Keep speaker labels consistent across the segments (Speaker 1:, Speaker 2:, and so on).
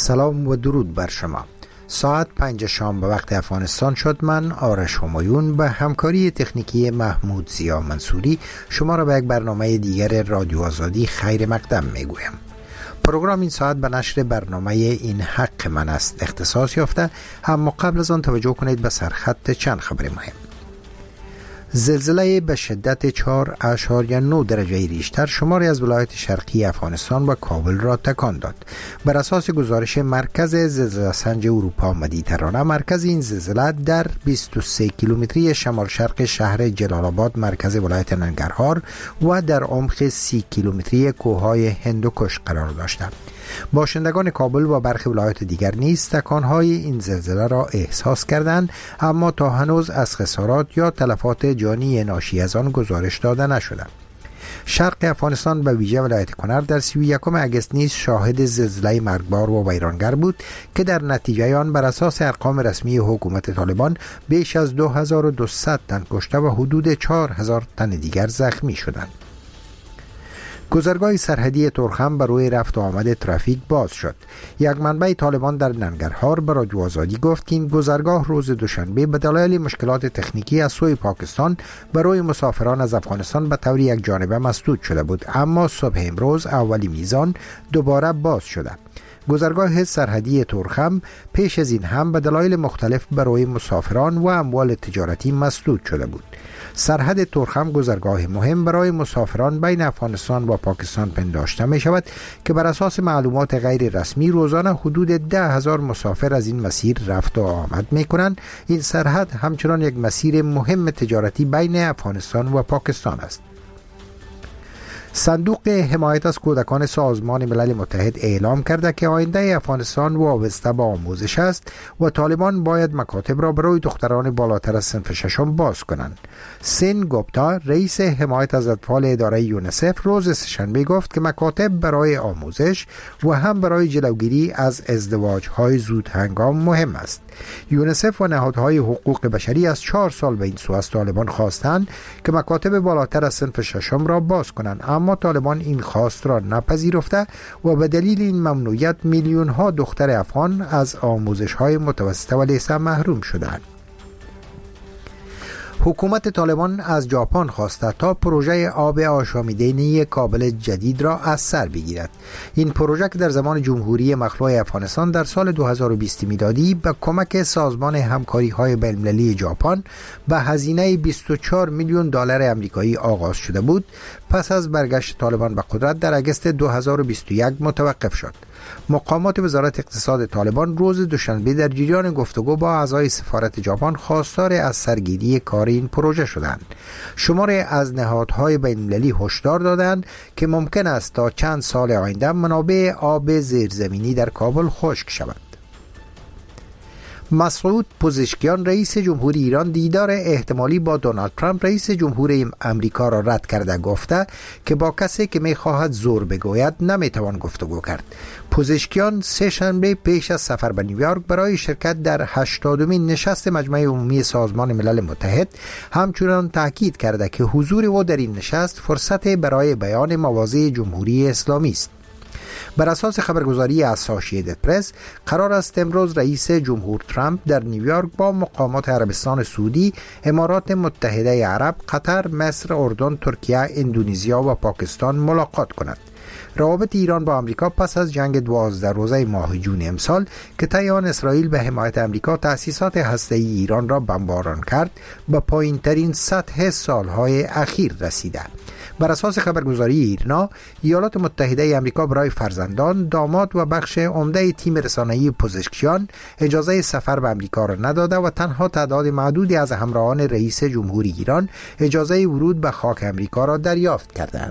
Speaker 1: سلام و درود بر شما. ساعت 5 شام به وقت افغانستان شد. من آرش همایون به همکاری تکنیکی محمود زیا منصوری شما را به یک برنامه دیگر رادیو آزادی خیر مقدم میگویم. پروگرام این ساعت به نشر برنامه این حق من است اختصاص یافته، اما قبل از آن توجه کنید به سرخط چند خبر مهم. زلزله به شدت 4.9 درجه ریشتر شماری از ولایات شرقی افغانستان و کابل را تکان داد. بر اساس گزارش مرکز زلزله سنج اروپا مدیترانه، مرکز این زلزله در 23 کیلومتری شمال شرق شهر جلال آباد مرکز ولایت ننگرهار و در عمق 30 کیلومتری کوههای هندوکش قرار داشتند. باشندگان کابل و برخی ولایات دیگر نیز تکانهای این زلزله را احساس کردند، اما تا هنوز از خسارات یا تلفات جانی ناشی از آن گزارش داده نشده. شرق افغانستان به ویژه ولایت کنر در 31 اگست نیز شاهد زلزله مرگبار و ویرانگر بود که در نتیجه آن بر اساس ارقام رسمی حکومت طالبان بیش از 2200 تن کشته و حدود 4000 تن دیگر زخمی شدند. گذرگاه سرحدی ترخم بر روی رفت و آمد ترافیک باز شد. یک منبع طالبان در ننگرهار به رادیو آزادی گفت که این گذرگاه روز دوشنبه به دلایل مشکلات تکنیکی از سوی پاکستان برای مسافران از افغانستان به طور یک جانبه مسدود شده بود، اما صبح امروز اولی میزان دوباره باز شده. گذرگاه سرحدی ترخم پیش از این هم به دلایل مختلف برای مسافران و اموال تجارتی مسدود شده بود. سرحد ترخم گذرگاه مهم برای مسافران بین افغانستان و پاکستان پنداشته می شود که بر اساس معلومات غیر رسمی روزانه حدود 10,000 مسافر از این مسیر رفت و آمد می کنند. این سرحد همچنان یک مسیر مهم تجارتی بین افغانستان و پاکستان است. صندوق حمایت از کودکان سازمان ملل متحد اعلام کرده که آینده افغانستان وابسته به آموزش است و طالبان باید مکاتب را برای دختران بالاتر از صنف ششم باز کنند. سین گوپتا، رئیس حمایت از اطفال اداره یونیسف، روز سه‌شنبه گفت که مکاتب برای آموزش و هم برای جلوگیری از ازدواج‌های زود هنگام مهم است. یونیسف و نهادهای حقوق بشری از 4 سال به این سو از طالبان خواستند که مکاتب بالاتر از صنف ششم را باز کنند، اما طالبان این خواست را نپذیرفته و به دلیل این ممنوعیت میلیون ها دختر افغان از آموزش های متوسطه و لیسه محروم شدند. حکومت طالبان از ژاپن خواسته تا پروژه آب آشامیدنی کابل جدید را از سر بگیرد. این پروژه که در زمان جمهوری مخلوع افغانستان در سال 2020 میلادی به کمک سازمان همکاری‌های بین‌المللی ژاپن به هزینه 24 میلیون دلار آمریکایی آغاز شده بود، پس از برگشت طالبان به قدرت در اگست 2021 متوقف شد. مقامات وزارت اقتصاد طالبان روز دوشنبه در جریان گفتگو با اعضای سفارت ژاپن خواستار از سرگیری کار این پروژه شدند. شماری از نهادهای بین‌المللی هشدار دادند که ممکن است تا چند سال آینده منابع آب زیرزمینی در کابل خشک شود. مسعود پزشکیان، رئیس جمهوری ایران، دیدار احتمالی با دونالد ترامپ رئیس جمهوری امریکا را رد کرده، گفته که با کسی که می‌خواهد زور بگوید نمی‌توان گفتگو کرد. پزشکیان سه‌شنبه پیش از سفر به نیویورک برای شرکت در 80مین نشست مجمع عمومی سازمان ملل متحد همچنان تاکید کرده که حضور او در این نشست فرصت برای بیان مواضع جمهوری اسلامی است. بر اساس خبرگزاری اسوسییتد پرس، قرار است امروز رئیس جمهور ترامپ در نیویورک با مقامات عربستان سعودی، امارات متحده عرب، قطر، مصر، اردن، ترکیه، اندونزیا و پاکستان ملاقات کند. روابط ایران با آمریکا پس از جنگ 12 روزه ماه جون امسال که طی آن اسرائیل به حمایت آمریکا تأسیسات هسته‌ای ایران را بمباران کرد، به پایین‌ترین سطح سالهای اخیر رسیده. بر اساس خبرگزاری ایرنا، ایالات متحده آمریکا برای فرزندان، داماد و بخش عمده تیم رسانه‌ای پزشکیان اجازه سفر به آمریکا را نداده و تنها تعداد معدودی از همراهان رئیس جمهوری ایران اجازه ورود به خاک آمریکا را دریافت کردند.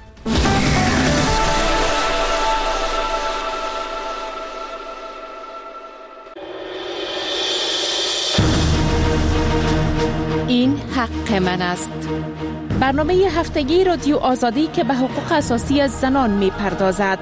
Speaker 2: این حق من است. برنامه هفتگی رادیو آزادی که به حقوق اساسی زنان می پردازد.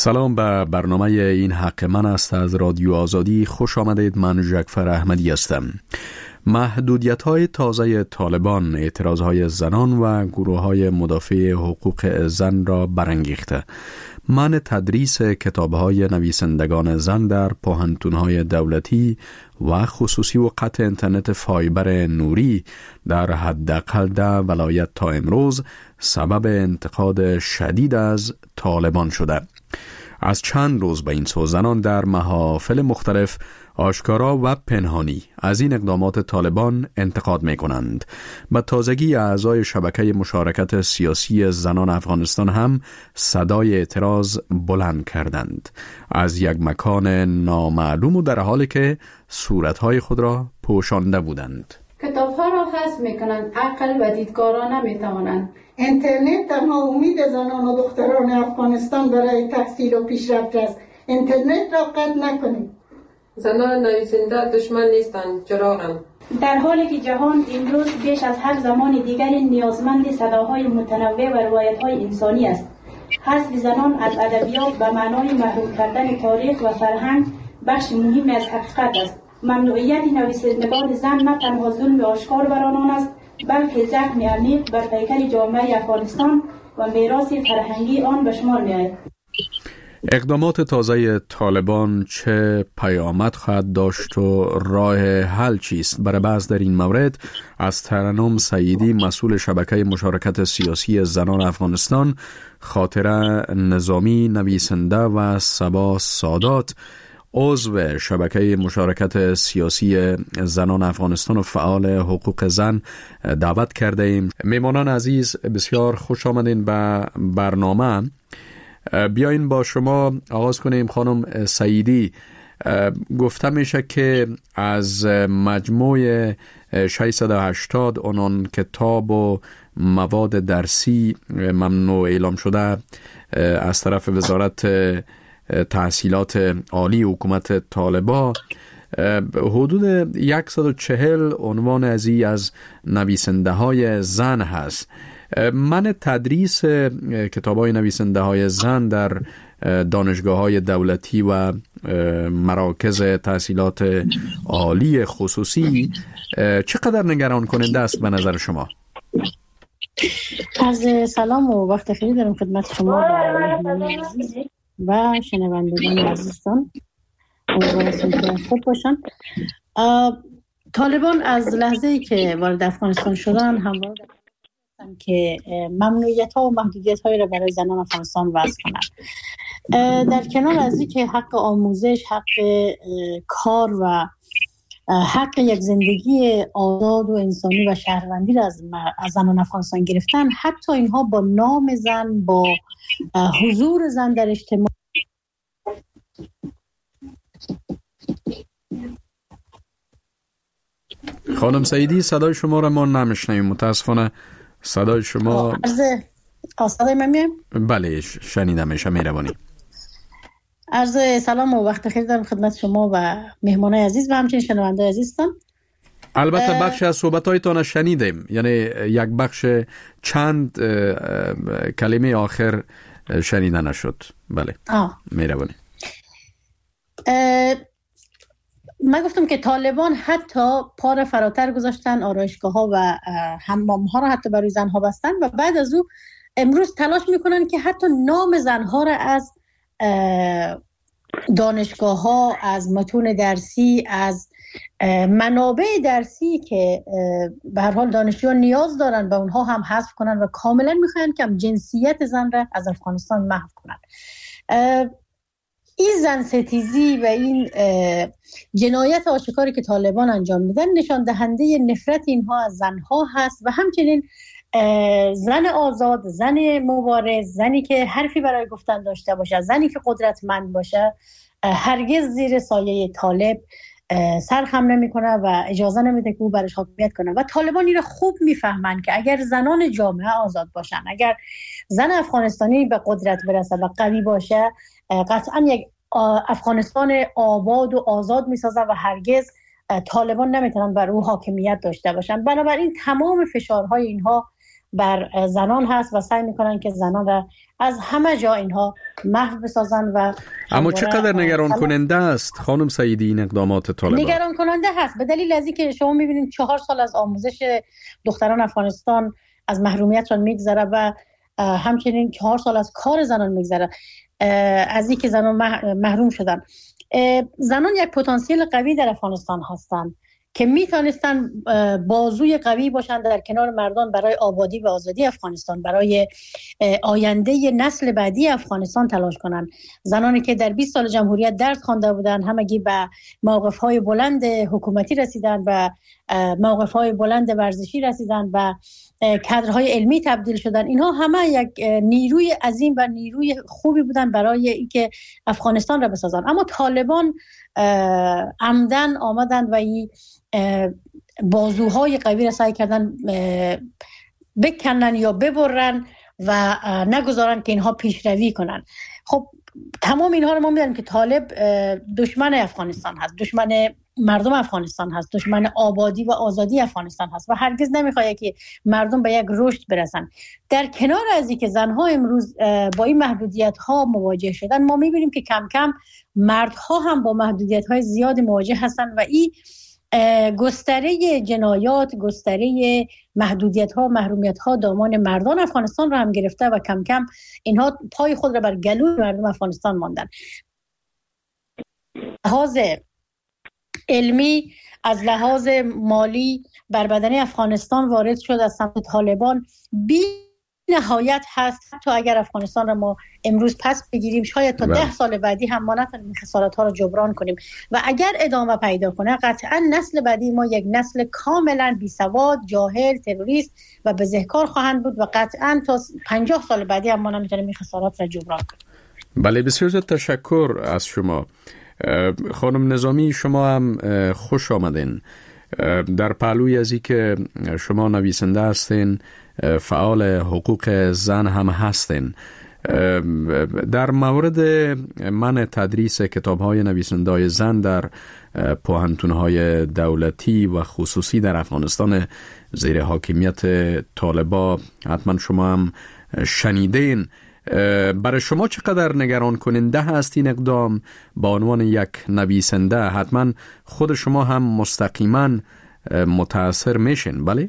Speaker 3: سلام به برنامه این حق من است از رادیو آزادی. خوش آمدید. من جعفر احمدی هستم. محدودیت‌های تازه طالبان اعتراضهای زنان و گروه‌های مدافع حقوق زن را برانگیخته. منع تدریس کتاب‌های نویسندگان زن در پوهنتون‌های دولتی و خصوصی و قطع اینترنت فایبر نوری در حداقل 10 ولایت تا امروز سبب انتقاد شدید از طالبان شده. از چند روز به این سو زنان در محافل مختلف آشکارا و پنهانی از این اقدامات طالبان انتقاد می کنند. به تازگی اعضای شبکه مشارکت سیاسی زنان افغانستان هم صدای اعتراض بلند کردند از یک مکان نامعلوم و در حالی که صورتهای خود را پوشانده بودند.
Speaker 4: کتاب‌ها را حذف می‌کنند، عقل و دیدگارا نمی‌توانند.
Speaker 5: اینترنت تنها امید زنان و دختران افغانستان برای تحصیل و پیشرفت است. اینترنت را قطع نکنید.
Speaker 6: زنان نویسنده دشمن نیستند، چراغند.
Speaker 7: در حالی که جهان امروز بیش از هر زمان دیگری نیازمند صداهای متنوع و روایت‌های انسانی است. حذف زنان از ادبیات به معنای محروم کردن تاریخ و فرهنگ بخش مهمی از حقیقت است. ممنوعیت نویسندگان زن نه تنها ظلم آشکار بر آنان است، بلکه زخم عمیق بر پیکر جامعه افغانستان و میراث فرهنگی آن به شمار می‌آید.
Speaker 3: اقدامات تازه طالبان چه پیامد خواهد داشت و راه حل چیست؟ برای بحث در این مورد از ترنم سعیدی، مسئول شبکه مشارکت سیاسی زنان افغانستان، خاطره نظامی، نویسنده و صبا سادات، عضو شبکه مشارکت سیاسی زنان افغانستان و فعال حقوق زن دعوت کرده ایم. میمانان عزیز، بسیار خوش آمدین به برنامه. بیاین با شما آغاز کنیم. خانم سعیدی، گفته میشه که از مجموع 680 عنوان کتاب و مواد درسی ممنوع اعلام شده از طرف وزارت تحصیلات عالی حکومت طالبان، حدود 140 عنوان از نویسنده های زن هست. منع تدریس کتاب های نویسنده های زن در دانشگاه های دولتی و مراکز تحصیلات عالی خصوصی چقدر نگران کننده است به نظر شما؟
Speaker 8: از سلام و وقت خیلی دارم خدمت شما و مهمان عزیز و شنوندگان عزیزان. امیدوارم که خوب باشن. طالبان از لحظه‌ای که وارد افغانستان شدن همواره که ممنوعیت‌ها و محدودیت‌هایی را برای زنان افغانستان وضع کنند. در کنار از اینکه حق آموزش، حق کار و حق یک زندگی آزاد و انسانی و شهروندی را از زنان افغانستان گرفتن، حتی اینها با نام زن، با حضور زن در اجتماع.
Speaker 3: خانم سعیدی، صدای شما را ما نمیشنیم متاسفانه. صدای شما
Speaker 8: صدای من میاد؟
Speaker 3: بله، شنیدم میشه. مهربانی.
Speaker 8: عرض سلام و وقت خیلی دارم خدمت شما و مهمانای عزیز و همچنین شنونده عزیزتان.
Speaker 3: البته بخش از صحبت‌هایتان شنیدیم، یعنی یک بخش چند کلمه آخر شنیده نشد. بله. مهربانی.
Speaker 8: من گفتم که طالبان حتی پا را فراتر گذاشتن، آرایشگاه‌ها و حمام‌ها را حتی برای زن‌ها بستن و بعد از او امروز تلاش میکنن که حتی نام زن‌ها را از دانشگاه‌ها، از متون درسی، از منابع درسی که به هر حال دانشجویان نیاز دارن به اونها هم حذف کنن و کاملا میخوان که جنسیت زن را از افغانستان محو کنن. این زن ستیزی و این جنایت آشکاری که طالبان انجام میدن نشان دهنده نفرت اینها از زنها هست و همچنین زن آزاد، زن مبارز، زنی که حرفی برای گفتن داشته باشه، زنی که قدرتمند باشه، هرگز زیر سایه طالب سرخم نمیکنه و اجازه نمیده که او برش حاکمیت کنه. و طالبان این را خوب میفهمن که اگر زنان جامعه آزاد باشن، اگر زن افغانستانی به قدرت برسه و قوی باشه، قطعا یک افغانستان آباد و آزاد میسازن و هرگز طالبان نمیتونن بر او حاکمیت داشته باشن. بنابراین تمام فشارهای اینها بر زنان هست و سعی میکنن که زنان را از همه جا اینها محو بسازن. و
Speaker 3: اما چقدر نگران کننده است خانم سیدی این اقدامات طالبان؟
Speaker 8: نگران کننده هست به دلیل از اینکه شما میبینید 4 سال از آموزش دختران افغانستان از محرومیت میگذره و همچنین 4 سال از کار زنان میگذره، از اینکه زنان محروم شدن. زنان یک پتانسیل قوی در افغانستان هستند که میتونستن بازوی قوی باشن در کنار مردان برای آبادی و آزادی افغانستان، برای آینده نسل بعدی افغانستان تلاش کنن. زنانی که در 20 سال جمهوریت درس خوانده بودن، همگی به موقف‌های بلند حکومتی رسیدن، به موقف‌های بلند ورزشی رسیدن و کادرهای علمی تبدیل شدن. اینها همه یک نیروی عظیم و نیروی خوبی بودن برای اینکه افغانستان را بسازن. اما طالبان عمدن آمدن و این بازوهای قوی را سعی کردن بکنن یا ببرن و نگذارن که اینها پیشروی کنن. خب تمام اینها رو ما می‌دونیم که طالب دشمن افغانستان هست، دشمن مردم افغانستان هست، دشمن آبادی و آزادی افغانستان هست و هرگز نمیخواد که مردم به یک رشد برسن. در کنار از اینکه زنها امروز با این محدودیت‌ها مواجه شدن، ما می‌بینیم که کم کم مردها هم با محدودیت‌های زیادی مواجه هستن و این گستره جنایات، گستره محدودیت‌ها، محرومیت‌ها دامان مردان افغانستان را هم گرفته و کم کم اینها پای خود را بر گلوی مردم افغانستان ماندن. لحاظ علمی، از لحاظ مالی بر بدن افغانستان وارد شد از سمت طالبان بی نهایت هست. حتی اگر افغانستان را ما امروز پس بگیریم، شاید تا 10 سال بعدی هم ما نتونیم خسارت‌ها را جبران کنیم و اگر ادامه پیدا کنه قطعا نسل بعدی ما یک نسل کاملا بیسواد، جاهل، تروریست و بزهکار خواهند بود و قطعا تا 50 سال بعدی هم ما نمیتونیم این خسارات را جبران کنیم.
Speaker 3: بله، بسیار تشکر از شما خانم نظامی. شما هم خوش آمدین. در پهلوی ازی که شما نویسنده هستین، فعال حقوق زن هم هستین، در مورد منع تدریس کتاب‌های نویسنده‌های زن در پوهنتون‌های دولتی و خصوصی در افغانستان زیر حاکمیت طالبان حتما شما هم شنیدین. برای شما چقدر نگران کننده هست این اقدام با عنوان یک نویسنده؟ حتما خود شما هم مستقیما متاثر میشین، بله؟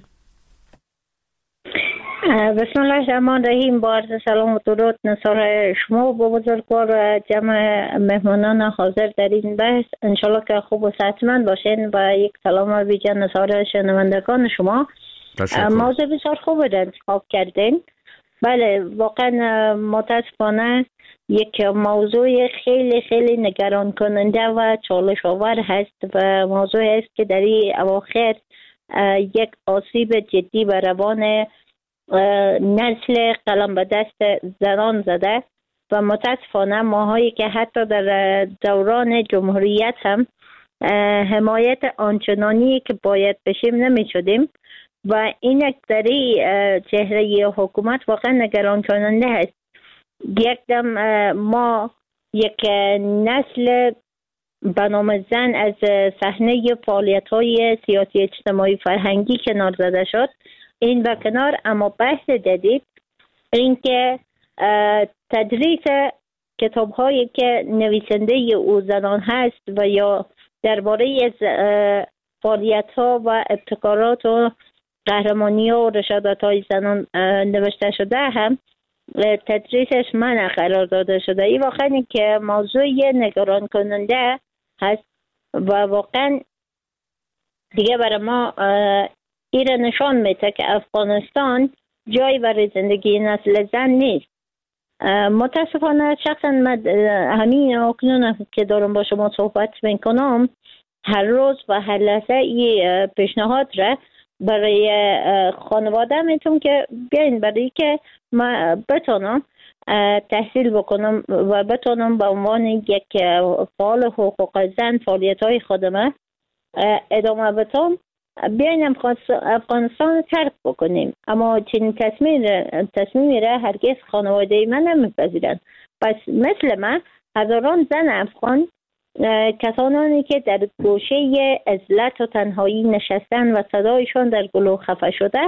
Speaker 9: بسم الله الرحمن الرحیم. با عرض سلام و درود نثار شما و با بزرگوار و جمع مهمانان حاضر در این بحث. انشالله که خوب و صحتمند باشین و یک سلام ویژه نثار شنوندگان شما. موضوع بسیار خوب را انتخاب کردین. بله، واقعا متاسفانه یک موضوع خیلی خیلی نگران کننده و چالش آور هست و موضوع است که در این اواخر یک آسیب جدی به روان نسل قلم به دست زنان زده و متاسفانه ماهایی که حتی در دوران جمهوریت هم حمایت آنچنانی که باید بشیم نمی شدیم و این در چهره حکومت واقعا نگران کننده است. یک دم ما یک نسل به نام زن از صحنه فعالیت‌های سیاسی اجتماعی فرهنگی کنار زده شد. این به کنار، اما بحث جدید این که تدریس کتاب‌هایی که نویسنده او زنان هست و یا درباره فعالیت‌ها و ابتکارات و قهرمانی‌ها و رشادت‌های زنان نوشته شده هم تدریسش منع قرار داده شده. این واقعا که موضوع نگران کننده هست و واقعا دیگه برای ما این نشان میده که افغانستان جای برای زندگی نسل زن نیست. متاسفانه شخصا من همین اکنون که دارم با شما صحبت میکنم هر روز و هر لحظه این پیشنهاد را برای خانواده میتونم که بیاین برای که ما بتونم تحصیل بکنم و بتونم به عنوان یک فعال حقوق زن فعالیت های خودم ادامه بدم، بیاین افغانستان ترک بکنیم. اما چنین تصمیمی را هرگز خانواده من نمیپذیرند. پس مثل من هزاران زن افغان، کسانی که در گوشه عزلت و تنهایی نشستن و صدایشان در گلو خفه شده،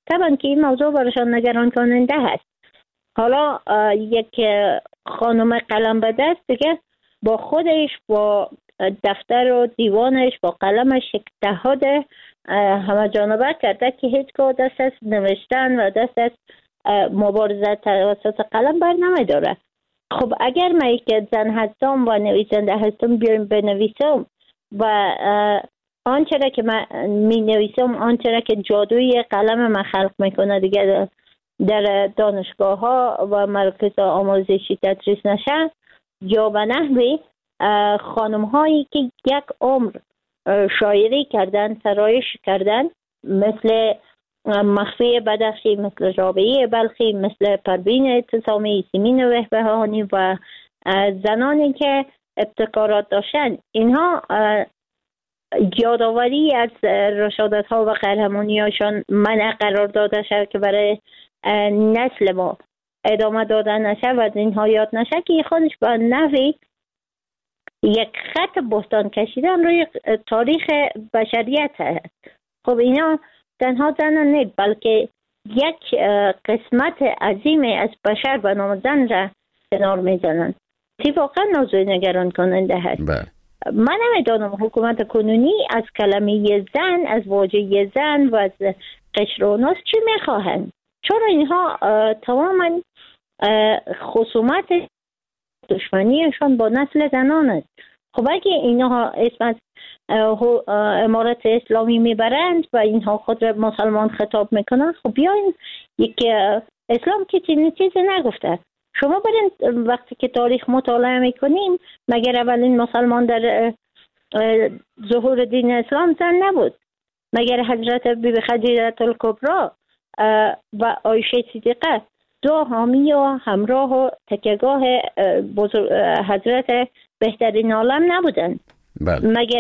Speaker 9: طبعا که این موضوع برایشان نگران کننده هست. حالا یک خانم قلم به دست دیگه با خودش، با دفتر و دیوانش، با قلمش یک اتحاد همه جانبه کرده که هیچگاه دست از نوشتن و دست از مبارزه توسط قلم بر نمیداره. خب اگر من یک زن هستم و نویسنده هستم بیایم بنویسم و آنچه را که من می نویسم، آنچه را که جادوی قلم من خلق میکنه دیگه در دانشگاه ها و مراکز آموزشی تدریس نشه، یا به نحوی خانم هایی که یک عمر شاعری کردن، سرایش کردن، مثل مخفی بدخشی، مثل رابعه بلخی، مثل پروین اعتصامی، سیمین وهبهانی و زنانی که ابتکارات داشتن، اینها یادآوری از رشادت ها و قهرمانی هاشان منع قرار داده شد که برای نسل ما ادامه داده نشه و از اینها یاد نشه که خودش به نحوی یک خط بهتان کشیدن روی تاریخ بشریت هست. خب اینا تنها زنان نیست، بلکه یک قسمت عظیم از بشر به نام زن را کنار میزنن. واقعا موضوع نگران کننده هست. من نمیدانم حکومت کنونی از کلمه زن، از واژه زن و از قشر و ناس چی میخواهند؟ چرا اینها تماما خصومت دشمنیشان با نسل زنان است. خب اگه اینها اسم از امارت اسلامی میبرند و اینها خود را مسلمان خطاب میکنن، خب بیاین یک اسلام که چیزی نگفته. شما برین وقتی که تاریخ مطالعه میکنین، مگر اولین مسلمان در ظهور دین اسلام زن نبود؟ مگر حضرت بیبی خدیجه الکبری و عایشه صدیقه دو حامی و همراه و تکیهگاه حضرت بهترین عالم نبودن؟ مگر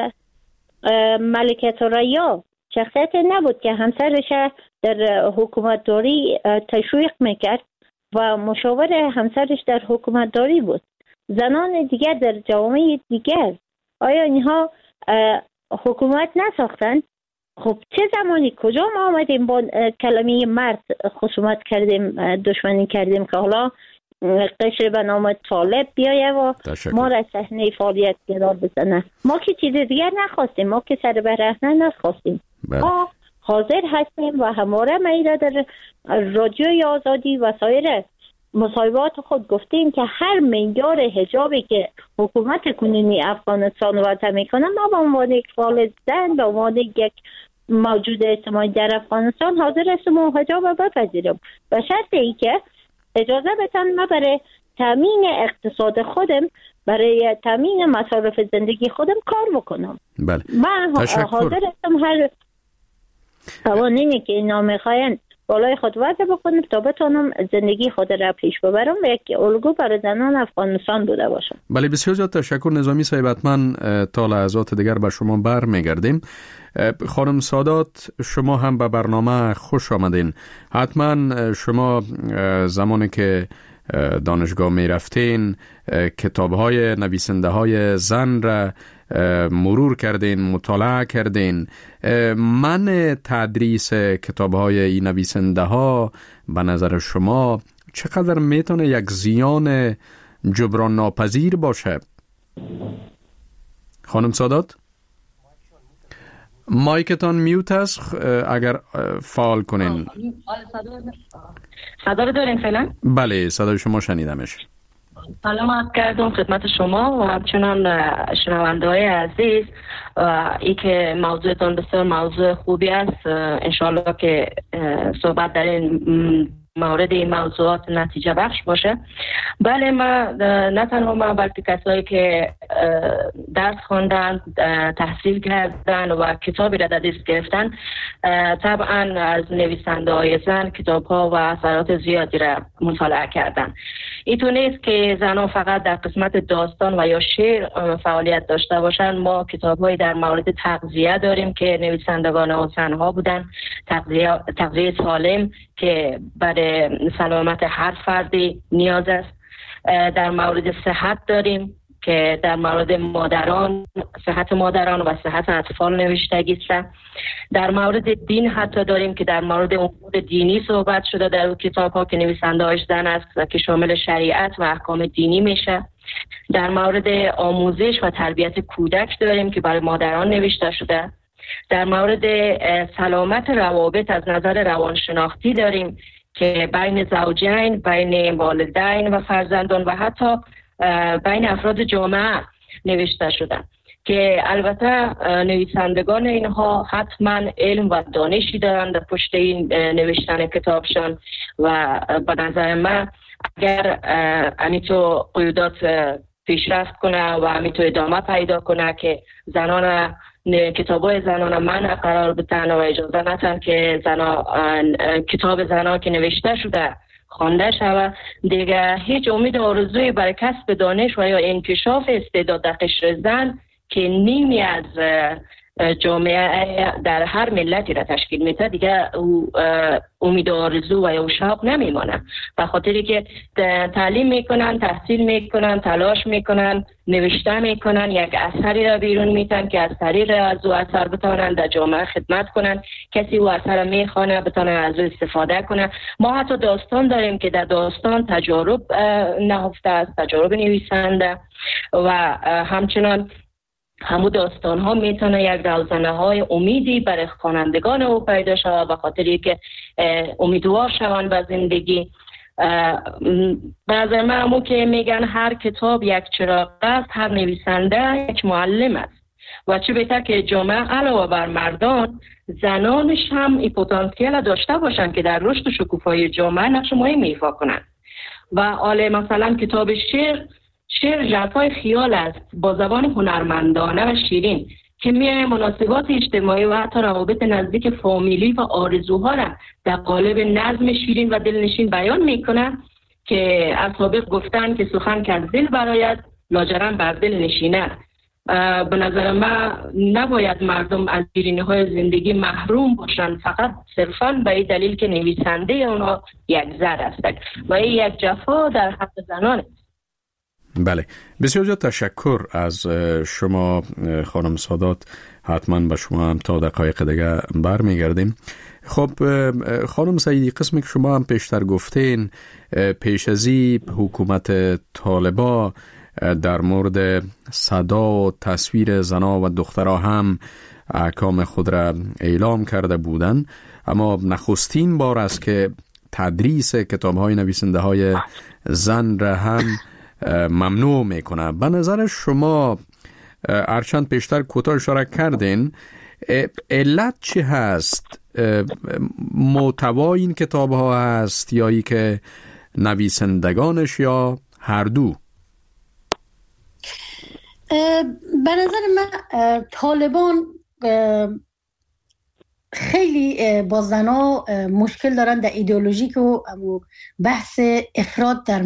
Speaker 9: ملکه ثریا شخصیت نبود که همسرش در حکومت داری تشویق میکرد و مشاور همسرش در حکومت داری بود؟ زنان دیگر در جوامع دیگر آیا اینها حکومت نساختن؟ خب چه زمانی کجا ما آمدیم با کلمه مرد خصومت کردیم، دشمنی کردیم که حالا قشر به نام طالب بیایه و ما را صحنه فعالیت قرار بزنه؟ ما که چیز دیگر نخواستیم، ما که سر برهنه نخواستیم. ما حاضر هستیم و همواره ما در رادیوی آزادی و سایر مصاحبات خود گفتیم که هر معیار حجابی که حکومت کنونی افغانستان وضع میکنه، ما به عنوان یک فعال زن، به عنوان یک موجود اجتماعی در افغانستان حاضر هستم و حجاب بپذیرم، به شرط ای که اجازه بدن ما برای تامین اقتصاد خودم، برای تامین مصارف زندگی خودم کار بکنم.
Speaker 3: بله.
Speaker 9: من حاضر هستم هر قوانینی که اینا میخواین بالای خود وضع بکنم تا بتونم زندگی خود را پیش ببرم و یک الگو برای زنان افغانستان بوده باشم.
Speaker 3: بله، بسیار زیاد تشکر نظامی صاحب. حتما تا لحظات دیگر به شما بر میگردیم. خانم سادات، شما هم به برنامه خوش آمدین. حتما شما زمانی که دانشگاه می رفتین کتاب‌های نویسنده های زن را مرور کردین، مطالعه کردین. من تدریس کتاب‌های این نویسنده ها به نظر شما چقدر میتونه یک زیان جبران ناپذیر باشه؟ خانم سادات، مایکتان میوت است، اگر فعال کنین.
Speaker 10: صدا رو دارین فعلا؟
Speaker 3: بله، صدای شما شنیدمش.
Speaker 10: سلام عرض کردم خدمت شما و همچنان شنونده های عزیز. ای که موضوعتان بسیار موضوع خوبی است. انشاءالله که صحبت در این مورد این موضوعات نتیجه بخش باشه. بله، من نه تنها من بلکه کسایی که درس خوندن، تحصیل کردن و کتابی را در دست گرفتن، طبعا از نویسنده های زن کتاب ها و اثرات زیادی را مطالعه کردن. اینطور نیست که زنان فقط در قسمت داستان و یا شعر فعالیت داشته باشند. ما کتاب های در مورد تغذیه داریم که نویسندگان ها زنها بودن، تغذیه سالم که برای سلامت هر فردی نیاز است. در مورد صحت داریم که در مورد مادران، صحت مادران و صحت اطفال نوشتگی است. در مورد دین حتی داریم که در مورد امور دینی صحبت شده در اون کتاب ها که نویسنده هاش زن است که شامل شریعت و احکام دینی میشه. در مورد آموزش و تربیت کودک داریم که برای مادران نوشته شده. در مورد سلامت روابط از نظر روانشناختی داریم که بین زوجین، بین والدین و فرزندان و حتی بین افراد جامعه نوشته شده که البته نویسندگان اینها حتما علم و دانشی دارند در پشت این نوشتن کتابشان و به نظر من اگر امیتو قیودات پیشرفت کنه و امیتو ادامه پیدا کنه که زنان کتابای زنان منع قرار بدن و اجازه ندن که کتاب زنان که نوشته شده خوانده شود، دیگه هیچ امید آرزویی برای کسب دانش و یا انکشاف استعداد در قشر زن که نیمی از جامعه در هر ملتی را تشکیل میده دیگه امید آرزو و یا شوق نمیمانه. به خاطری که تعلیم میکنن، تحصیل میکنن، تلاش میکنن، نوشته میکنن، یک اثری را بیرون میتن که از طریق از او اثر بتونن در جامعه خدمت کنن، کسی او اثر میخوانه بتونه از او استفاده کنه. ما حتی داستان داریم که در داستان تجارب نهفته است، تجارب نویسنده و همچنان همو داستان ها میتونه یک روزنه های امیدی برای خوانندگان او پیدا شود به خاطری که امیدوار شوند به زندگی. بعضی همو که میگن هر کتاب یک چراغ است، هر نویسنده یک معلم است و چه بهتر که جامعه علاوه بر مردان زنانش هم این پتانسیل داشته باشن که در رشد و شکوفایی جامعه نقش مهمی ایفا کنن. و حالا مثلا کتاب شعر ژرفای خیال است با زبان هنرمندانه و شیرین که میای مناسبات اجتماعی و حتی روابط نزدیک فامیلی و آرزوها را در قالب نظم شیرین و دلنشین بیان میکنه که از سابق گفتن که سخن که از دل برآید لاجرم بر دل نشینه. به نظر من نباید مردم از شیرینی‌های زندگی محروم باشند فقط صرفاً به این دلیل که نویسنده اونا یک زن است و این یک جفا در حق زنان است.
Speaker 3: بله، بسیار زیاد تشکر از شما خانم سادات. حتما به شما هم تا دقایق دیگه برمیگردیم. خب خانم سعیدی، قسمی که شما هم پیشتر گفتین پیش ازی حکومت طالبا در مورد صدا و تصویر زنا و دخترها هم احکام خود را اعلام کرده بودند، اما نخستین بار است که تدریس کتاب‌های نویسنده‌های زن را هم ممنوع میکنه. به نظر شما هرچند پیشتر کوتاه اشاره کردین، علت چی هست؟ محتوای این کتاب ها هست یا ای که نویسندگانش یا هر دو؟
Speaker 8: به نظر من طالبان خیلی با زنا مشکل دارن در ایدئولوژیک و بحث افراد در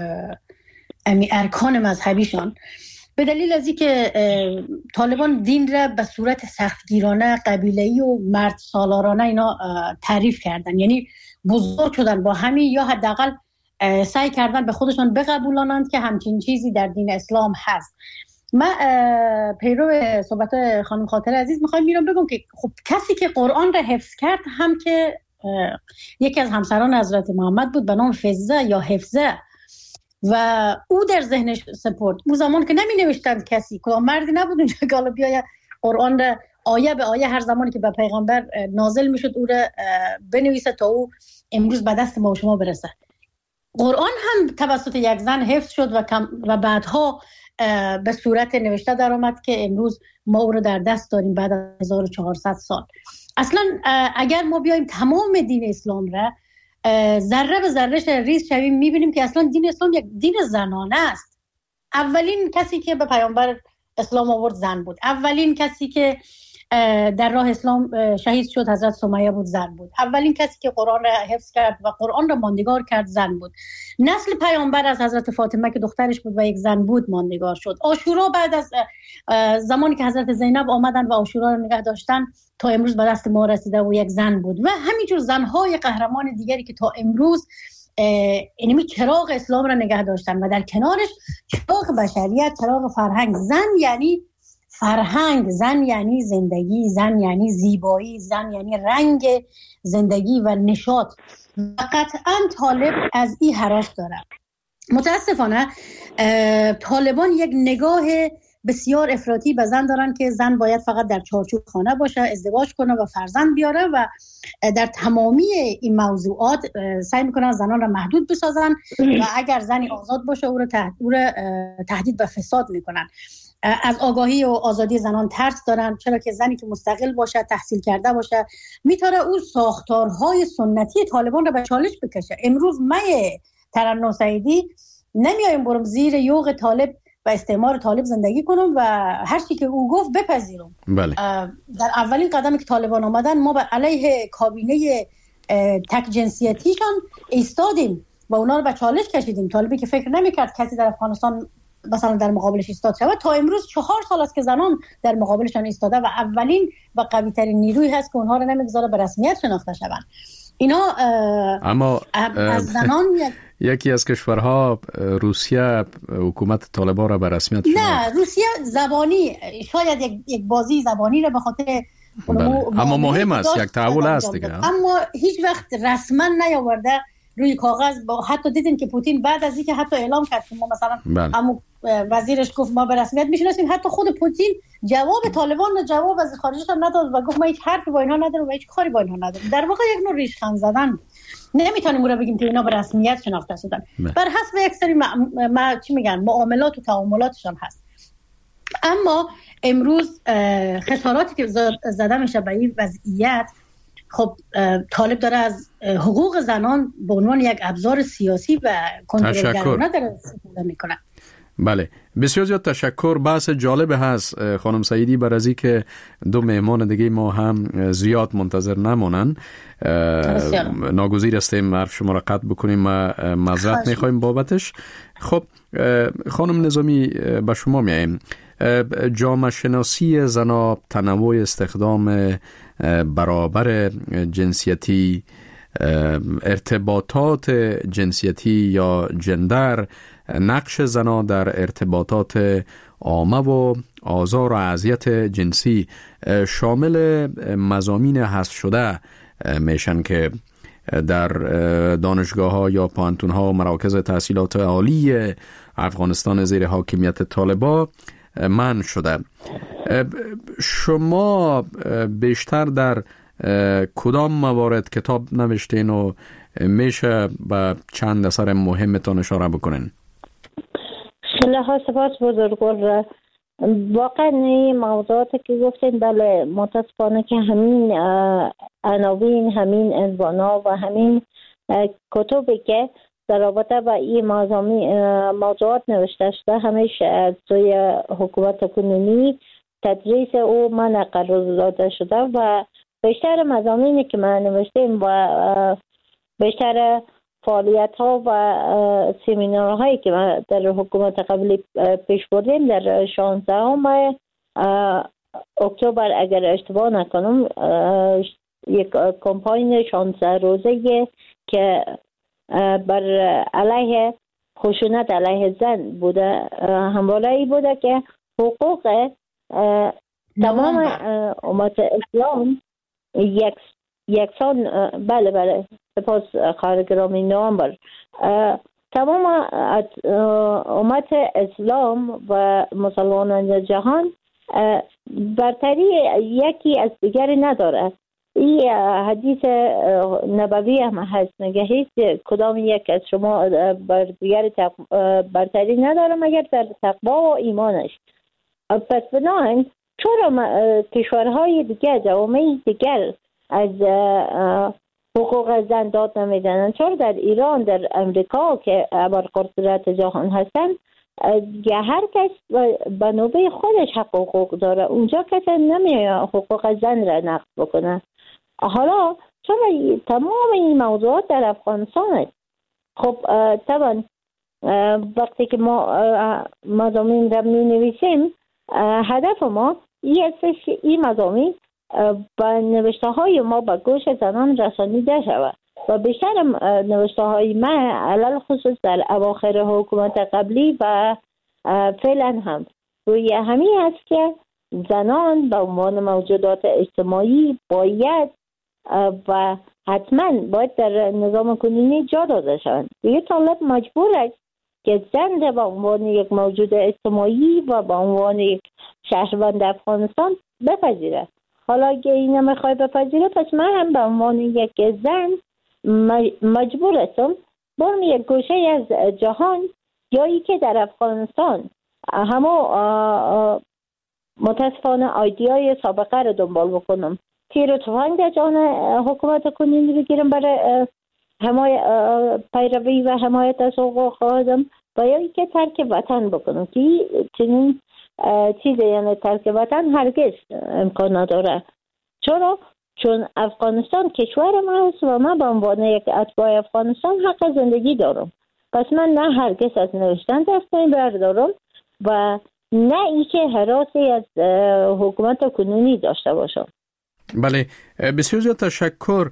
Speaker 8: ارکان مذهبیشان، به دلیل از اینکه طالبان دین را به صورت سختگیرانه، قبیله‌ای و مرد سالارانه اینا تعریف کردن، یعنی بزرگ شدن با همین یا حداقل سعی کردن به خودشان بقبولانند که همچین چیزی در دین اسلام هست. من پیرو صحبت خانم خاطر عزیز میخوام بگم که خب کسی که قرآن را حفظ کرد هم که یکی از همسران حضرت محمد بود به نام فزه یا حفظه و او در ذهنش سپرد. او زمان که نمی نوشتند کسی کدام مردی نبود اونجا که حالا بیاید قرآن را آیه به آیه هر زمانی که به پیغمبر نازل میشد او را بنویسه تا او امروز به دست ما و شما برسه. قرآن هم توسط یک زن حفظ شد و بعدها به صورت نوشته در آمد که امروز ما او رو در دست داریم بعد از 1400 سال. اصلا اگر ما بیایم تمام دین اسلام را ذره به ذرهش ریز شویم میبینیم که اصلا دین اسلام یک دین زنانه است. اولین کسی که به پیامبر اسلام آورد زن بود. اولین کسی که در راه اسلام شهید شد حضرت سمیه بود، زن بود. اولین کسی که قرآن را حفظ کرد و قرآن را ماندگار کرد زن بود. نسل پیامبر از حضرت فاطمه که دخترش بود و یک زن بود ماندگار شد. عاشورا بعد از زمانی که حضرت زینب آمدن و عاشورا را نگه داشتن تا امروز به دست ما رسیده و یک زن بود و همینجور زنهای قهرمان دیگری که تا امروز اینمی چراغ اسلام را نگه داشتن و در کنارش چراغ بشریت، چراغ فرهنگ. زن یعنی فرهنگ، زن یعنی زندگی، زن یعنی زیبایی، زن یعنی رنگ زندگی و نشاط. و قطعا طالب از این هراس داره. متاسفانه طالبان یک نگاه بسیار افراطی به زن دارن که زن باید فقط در چارچوب خانه باشه، ازدواج کنه و فرزند بیاره و در تمامی این موضوعات سعی میکنن زنان را محدود بسازن و اگر زنی آزاد باشه او را تهدید به فساد میکنن. از آگاهی و آزادی زنان ترس دارن، چرا که زنی که مستقل باشه، تحصیل کرده باشه، میتونه اون ساختارهای سنتی طالبان را به چالش بکشه. امروز من ترنم سعیدی نمیایم برم زیر یوغ طالب و استعمار طالب زندگی کنم و هر چی که او گفت بپذیرم.
Speaker 3: بله.
Speaker 8: در اولین قدمی که طالبان آمدن ما بر علیه کابینه تک جنسیتیشان ایستادیم و اونا رو به چالش کشیدیم. طالبی که فکر نمیکرد کسی در افغانستان مثلا در مقابلش ایستاد شود، تا امروز 4 سال است که زنان در مقابلشان ایستاده و اولین و قوی ترین نیروی هست که اونها رو نمیگذاره به رسمیت شناخته شوند. اینا
Speaker 3: اما
Speaker 8: از زنان
Speaker 3: یکی از کشورها روسیه حکومت طالبان را به رسمیت شناخت.
Speaker 8: نه، روسیه زبانی، شاید یک بازی زبانی را به خاطر
Speaker 3: اما مهم است، یک تحول است دیگه،
Speaker 8: اما هیچ وقت رسما نیاورده روی کاغذ. حتی دیدین که پوتین بعد از اینکه حتی اعلام کرد که ما مثلا اما وزیرش گفت ما به رسمیت میشناسیم، حتی خود پوتین جواب طالبان و جواب از خارجیش هم نداد و گفت ما هیچ حرفی با اینها ندارم و هیچ کاری با اینها ندارم. در واقع یک نوع ریشخند زدن. نمیتونیم اون رو بگیم که اینا به رسمیت شناخته شدن، بر حسب یک سری معاملات و تعاملاتشان هست. اما امروز خساراتی که زده میشه به این وضعیت، خب طالب داره از حقوق زنان به عنوان یک ابزار سیاسی و کنترلگرانه داره استفاده میکنه.
Speaker 3: بله، بسیار زیاد تشکر. بحث جالب هست خانم سعیدی، بر از که 2 مهمان دیگه ما هم زیاد منتظر نمونن. ناگزیر استیم حرف شما را قطع بکنیم و معذرت میخوایم بابتش. خب خانم نظامی به شما میایم. جامعه شناسی زنا، تنوع استخدام برابر جنسیتی، ارتباطات جنسیتی یا جندر، نقش زنا در ارتباطات عامه و آزار و اذیت جنسی شامل مضامین حذف شده میشن که در دانشگاه‌ها یا پوهنتون‌ها و مراکز تحصیلات عالی افغانستان زیر حاکمیت طالبان منع شده. شما بیشتر در کدام موارد کتاب نوشتین و میشه به چند اثر مهمتان اشاره بکنین؟
Speaker 9: خیلی سپاس بزرگوار. واقعا این موضوعاتی که گفتین بله، متاسفانه که همین عناوین، همین عنوانا و همین کتبی که در رابطه با این موضوعات نوشته شده همیشه از سوی حکومت کنونی تدریس او منع قرار داده شده و بیشتر مضامینی که من نوشتیم و بیشتر فعالیت ها و سمینار هایی که من در حکومت قبلی پیش بردیم در 16 اکتبر اگر اشتباه نکنم یک کمپاین 16 روزه که بر علیه خشونت علیه زن بوده، همواره ای بوده که حقوق تمام امت اسلام یکسان بله سپاس خواهر گرامی نوامبر، تمام امت اسلام و مسلمانان جهان برتری یکی از دیگری نداره. این حدیث نبوی هم هست، میگه کدام یک از شما بر دیگری برتری نداره مگر در تقوا و ایمانش. پس بنابراین چرا کشورهای دیگر، جوامع دیگر از حقوق زن داد نمیدن؟ چرا در ایران، در امریکا که ابرقدرت جهان هستن، هر کس به نوبه خودش حقوق داره، اونجا کسی نمیه حقوق زن را نقض بکنه. حالا چرا تمام این موضوعات در افغانستان است؟ خب طبعا وقتی که ما مضامین را می نویسیم، هدف ما این مضامین با نوشته های ما به گوش زنان رسانیده شود و بیشتر نوشته های من علل خصوص در اواخر حکومت قبلی و فعلا هم روی همین است که زنان به عنوان موجودات اجتماعی باید و حتما باید در نظام کنونی جا داده شوند. دیگه طالب مجبور است که زن به عنوان یک موجود اجتماعی و به عنوان یک شهروند افغانستان بپذیره. حالا اگه این نمیخوای بپذیره، پس من هم به عنوان یک زن مجبور هستم برم یک گوشه از جهان جایی که در افغانستان همه متاسفانه آیدیای سابقه رو دنبال بکنم، تیر و تفنگ در جان حکومت کنونی بگیرم برای پیروی و حمایت از حقوق آدم، و یا که ترک وطن بکنم که چنین چیزی یعنی ترک وطن هرگز امکان نداره. چرا؟ چون افغانستان کشور ما است و من به عنوان یک اتباع افغانستان حق زندگی دارم. پس من نه هرگز از نوشتن دست بردارم و نه اینکه حراسی از حکومت کنونی داشته باشم.
Speaker 3: بله، بسیار زیاد تشکر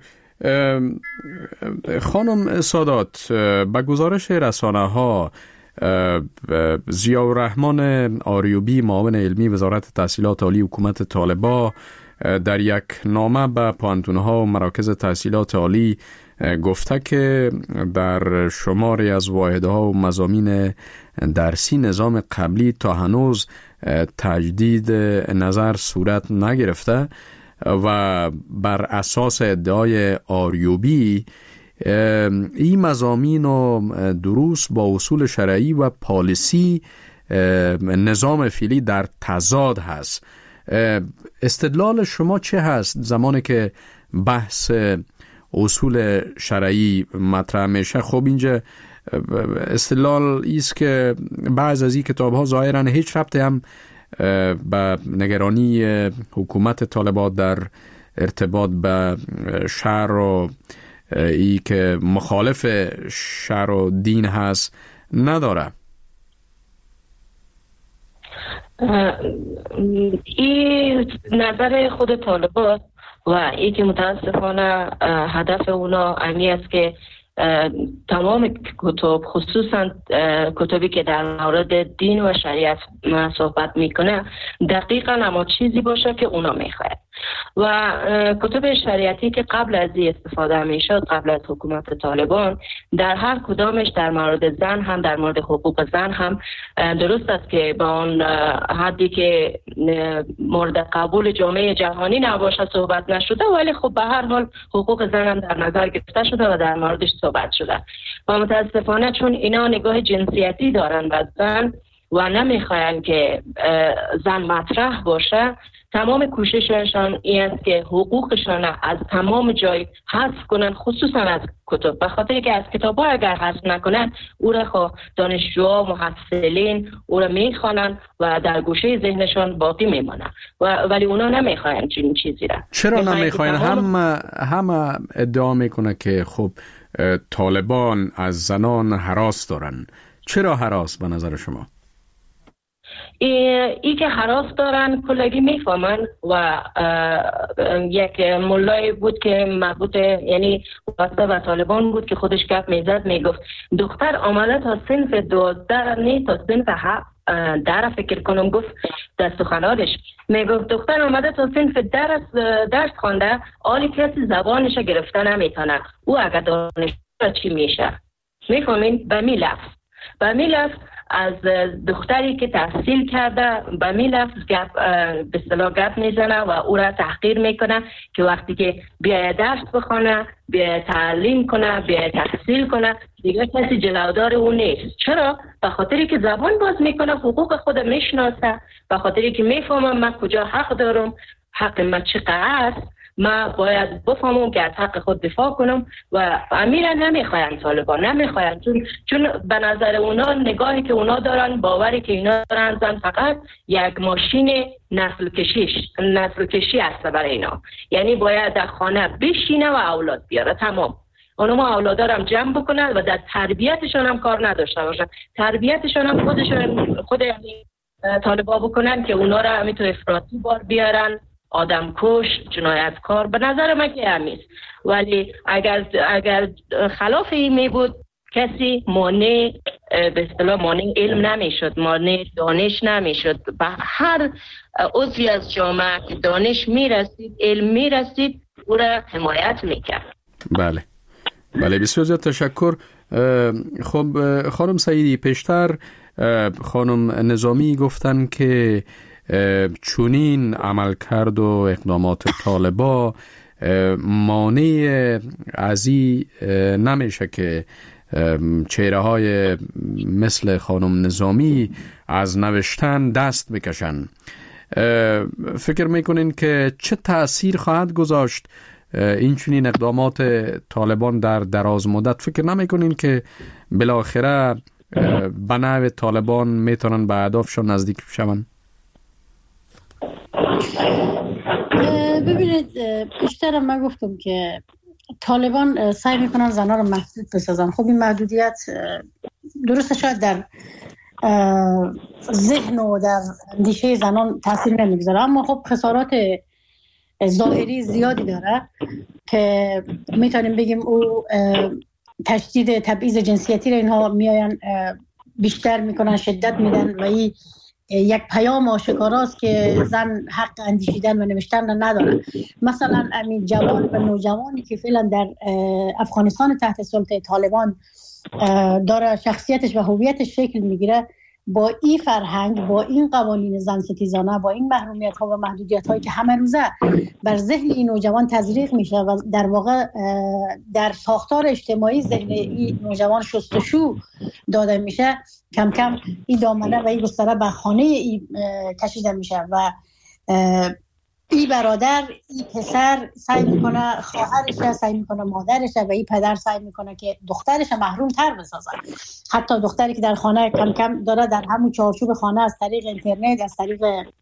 Speaker 3: خانم سادات. به گزارش رسانه ها ضیاءالرحمن آریوبی، معاون علمی وزارت تحصیلات عالی حکومت طالبان، در یک نامه به پوهنتون‌ها و مراکز تحصیلات عالی گفته که در شماری از واحدها و مضامین درسی نظام قبلی تا هنوز تجدید نظر صورت نگرفته و بر اساس ادعای آریوبی این مضامین و دروس با اصول شرعی و پالیسی نظام فعلی در تضاد هست. استدلال شما چه هست زمانی که بحث اصول شرعی مطرح میشه؟ خب اینجا استدلال است که بعض از این کتاب ها ظاهرا هیچ ربطی هم به نگرانی حکومت طالبان در ارتباط به شرع و ای که مخالف شرع و دین هست نداره.
Speaker 10: این نظر خود طالبان و ای که متاسفانه هدف اونا امی است که تمام کتب، خصوصا کتبی که در مورد دین و شریعت صحبت میکنه، دقیقا اما چیزی باشه که اونا میخواهد. و کتب شریعتی که قبل از این استفاده میشد، قبل از حکومت طالبان، در هر کدامش در مورد زن هم، در مورد حقوق زن هم، درست است که با اون حدی که مورد قبول جامعه جهانی نباشه صحبت نشده، ولی خب به هر حال حقوق زن هم در نظر گرفته شده و در موردش صحبت شده. و متاسفانه چون اینا نگاه جنسیتی دارن به زن و نمیخواین که زن مطرح باشه، تمام کوشششان این است که حقوقشان از تمام جای حذف کنن، خصوصا از کتب. به خاطر که از کتاب‌ها اگر حذف نکنن، او را دانشجوها، محصلین او را میخوانن و در گوشه ذهنشان باقی میمانه. ولی اونا نمیخواین چنین چیزی را.
Speaker 3: چرا نمیخواین؟ همه ادعا میکنه که خب طالبان از زنان هراس دارن. چرا هراس به نظر شما؟
Speaker 10: ای که هراس دارن کلگی میفهمن. و یک ملای بود که مربوط یعنی واسطه و طالبان بود که خودش گپ میزد، میگفت دختر آمده تا صنف 12 نه تا صنف 7 در فکر کنم، گفت در سخنانش میگفت دختر آمده تا صنف درس خوانده، حالی کسی زبانش گرفته نمیتونه، او اگر دانش چی میشه؟ میفهمین؟ به می لفظ از دختری که تحصیل کرده به می لفظ به اصطلاح گپ میزنه و او را تحقیر میکنه که وقتی که بیاید درس بخونه، بیاید تعلیم کنه، بیاید تحصیل کنه، دیگه کسی جلودار او نیست. چرا؟ به خاطری که زبان باز میکنه، حقوق خود میشناسه، به خاطری که میفهمم من کجا حق دارم، حق من چقدر است، من باید بفهمم که از حق خود دفاع کنم. و امیرا نمیخواین، طالبان نمیخواین، چون به نظر اونا، نگاهی که اونا دارن، باوری که اینا دارن، زن فقط یک ماشین نسل کشی است برای اینا. یعنی باید در خانه بشینه و اولاد بیاره، تمام. اونما اولادا رو هم جمع بکنن و در تربیتشون هم کار نداشته باشن. تربیتشون هم خود طالبا بکنن که اونا رو همینطور افراطی بار بیارن آدمکش، جنایتکار، به نظر من که همیست. ولی اگر خلاف این می بود کسی مانع به اصطلاح مانع علم نمیشد، مانع دانش نمیشد. به هر عضوی از جامعه که دانش میرسید، علم میرسید، او را حمایت میکرد.
Speaker 3: بله بسیار زیاد تشکر. خب خانم سعیدی، پیشتر خانم نظامی گفتن که چونین عملکرد و اقدامات طالبا مانع ازی نمیشه که چهره های مثل خانم نظامی از نوشتن دست بکشن. فکر میکنین که چه تأثیر خواهد گذاشت این چنین اقدامات طالبان در دراز مدت؟ فکر نمیکنین که بالاخره به نوع طالبان میتونن به اهدافشون نزدیک شون؟
Speaker 8: ببینید، بیشتر من گفتم که طالبان سعی میکنن زنها رو محدود بسازن. خب این محدودیت درسته شاید در ذهن و در اندیشه زنان تاثیر نمیگذاره، اما خب خسارات ظاهری زیادی داره که میتونیم بگیم او تشدید تبعیض جنسیتی رو اینها میاین بیشتر میکنن، شدت میدن و این یک پیام آشکاراست که زن حق اندیشیدن و نوشتن نداره. مثلا امین جوان و نوجوانی که فعلا در افغانستان تحت سلطه طالبان داره شخصیتش و هویتش شکل میگیره، با این فرهنگ، با این قوانین زن ستیزانه، با این محرومیت ها و محدودیت هایی که همه روزه بر ذهن این نوجوان تزریق میشه و در واقع در ساختار اجتماعی ذهن این نوجوان شستشو داده میشه، کم کم این دامنه و این گستره به خانه این کشیده میشه و این برادر، این پسر سعی میکنه خواهرش، سعی میکنه مادرش و این پدر سعی میکنه که دخترش محروم تر بسازه. حتی دختری که در خانه کم کم داره در همون چارچوب خانه از طریق اینترنت، از طریق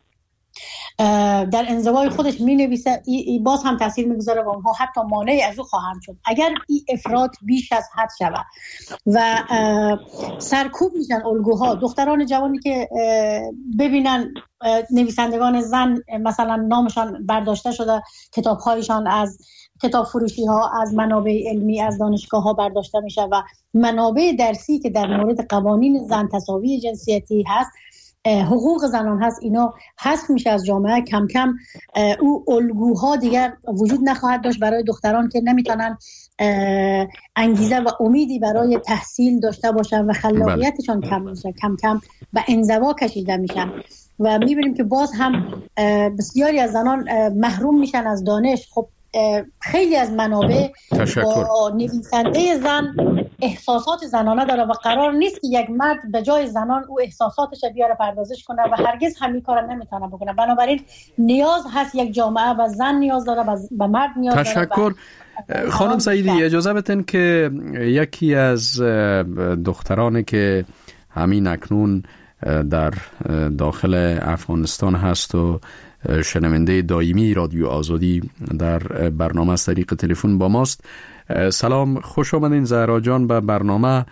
Speaker 8: در انزوای خودش مینویسه، این باز هم تاثیر میگذاره و اونها حتی مانع از او خواهند شد اگر این افراط بیش از حد شود و سرکوب میشن الگوها. دختران جوانی که ببینن نویسندگان زن مثلا نامشان برداشته شده، کتابهایشان از کتاب فروشی ها، از منابع علمی، از دانشگاه ها برداشته میشه و منابع درسی که در مورد قوانین زن، تساوی جنسیتی هست، حقوق زنان هست، اینا حذف میشه از جامعه. کم کم او الگوها دیگر وجود نخواهد داشت برای دختران که نمیتونن انگیزه و امیدی برای تحصیل داشته باشن و خلاقیتشان کم میشه، کم کم به انزوا کشیده میشن و میبینیم که باز هم بسیاری از زنان محروم میشن از دانش. خب خیلی از منابع با نویسنده زن احساسات زنانه داره و قرار نیست که یک مرد به جای زنان او احساساتش بیاره پردازش کنه و هرگز همین کار نمیتونه بکنه. بنابراین نیاز هست یک جامعه و زن نیاز داره و مرد نیاز داره.
Speaker 3: تشکر. خانم سعیدی، اجازه بدین که یکی از دخترانی که همین اکنون در داخل افغانستان هست و شنونده دائمی رادیو آزادی در برنامه از طریق تلفن با ماست. سلام، خوش آمدین زهرا جان به برنامه.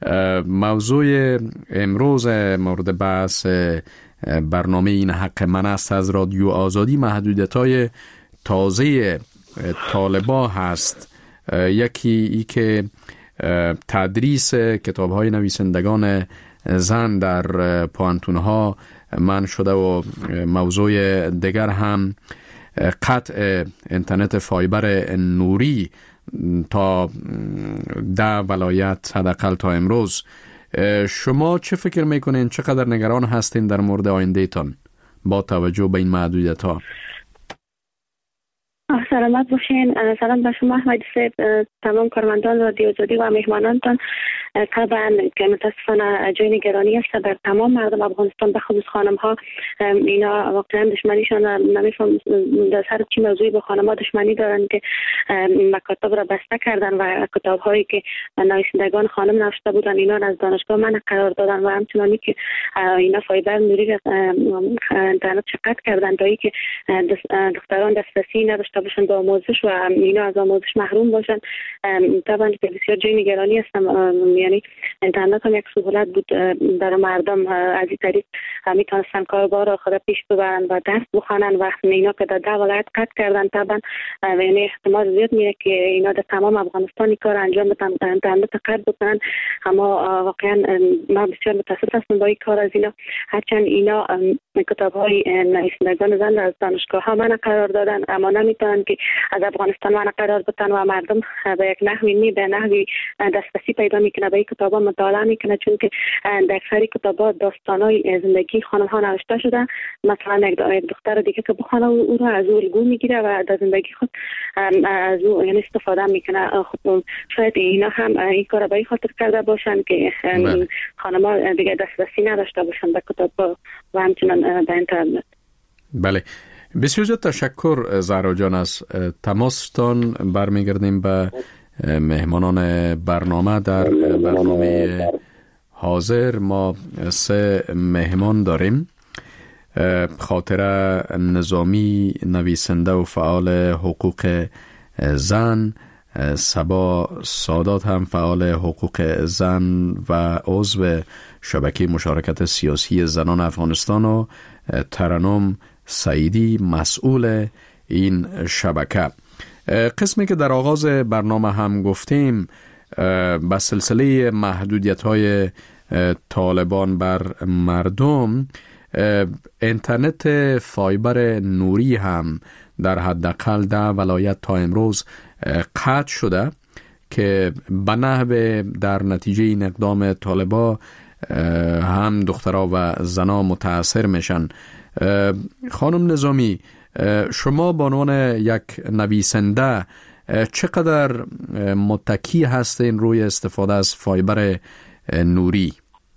Speaker 3: موضوع امروز مورد بحث برنامه این حق من است از رادیو آزادی محدودیت‌های تازه طالبا هست. یکی ای که تدریس کتاب‌های نویسندگان زن در پوانتون‌ها منع شده و موضوع دیگر هم قطع اینترنت فایبر نوری تا 10 ولایت حداقل تا امروز. شما چه فکر میکنین؟ چقدر نگران هستین در مورد آینده تان با توجه به این محدودیت ها؟
Speaker 9: سلامت باشین. سلام به شما احمدی صاحب، تمام کارمندان رادیو آزادی و مهمانانتان. طبعا که متاسفانه جای نگرانی است بر تمام مردم افغانستان، به خصوص خانم ها. اینا واقعا دشمنیشان نمیفهم در سر چی موضوعی به خانم ها دشمنی دارن که
Speaker 10: مکاتب را بسته کردن و کتاب هایی که نویسندگان خانم نوشته بودن اینا را از دانشگاه منع قرار دادن و همچنانی که اینا فایبر نوری را اینترنت قطع کردن تا اینکه دختران دسترسی نداشته باشن به آموزش و اینا از آموزش محروم باشن. طبعا که بسیار جای نگرانی هستم، یعنی اینترنت هم یک سهولت بود برای مردم، از این طریق میتونستن کاربار را خود پیش ببرن و درس بخوانن و اینا که در 10 ولایت قطع کردن طبعا یعنی احتمال زیاد میره که اینا در تمام افغانستان کار انجام بدن، اینترنت قطع بکنن. اما واقعا ما بسیار متاسف هستم با این کار از اینا، هرچند اینا کتاب‌های نویسندگان زن از دانشگاه ها منع قرار دادن اما نمیتونن که از افغانستان منع قرار بدن و مردم به یک نحوی به نحوی دسترسی پیدا میکنه به این کتابا مطالعه میکنه، چون که در اکثر کتابا داستانای زندگی خانم ها نوشته شده. مثلا یک دختر دیگه که بخونه او رو از او الگو میگیره و در زندگی خود از او یعنی استفاده میکنه. خب شاید اینا هم این کار به این خاطر کرده باشن که خانم ها دیگه دسترسی نداشته باشن به کتابا و همچنان به اینترنت.
Speaker 3: بله، بسیار زیاد تشکر زهرا جان. از تماستان برمیگردیم به مهمانان برنامه. در برنامه حاضر ما 3 مهمان داریم. خاطره نظامی، نویسنده و فعال حقوق زن، صبا سادات هم فعال حقوق زن و عضو شبکه مشارکت سیاسی زنان افغانستان و ترنم سعیدی مسئول این شبکه. قسمی که در آغاز برنامه هم گفتیم به سلسله محدودیت‌های طالبان بر مردم، اینترنت فایبر نوری هم در حداقل 10 ولایت تا امروز قطع شده که به نحو در نتیجه این اقدام طالبا هم دخترها و زنها متاثر میشن. خانم نظامی، شما به عنوان یک نویسنده چقدر متکی هستین روی استفاده از فایبر نوری؟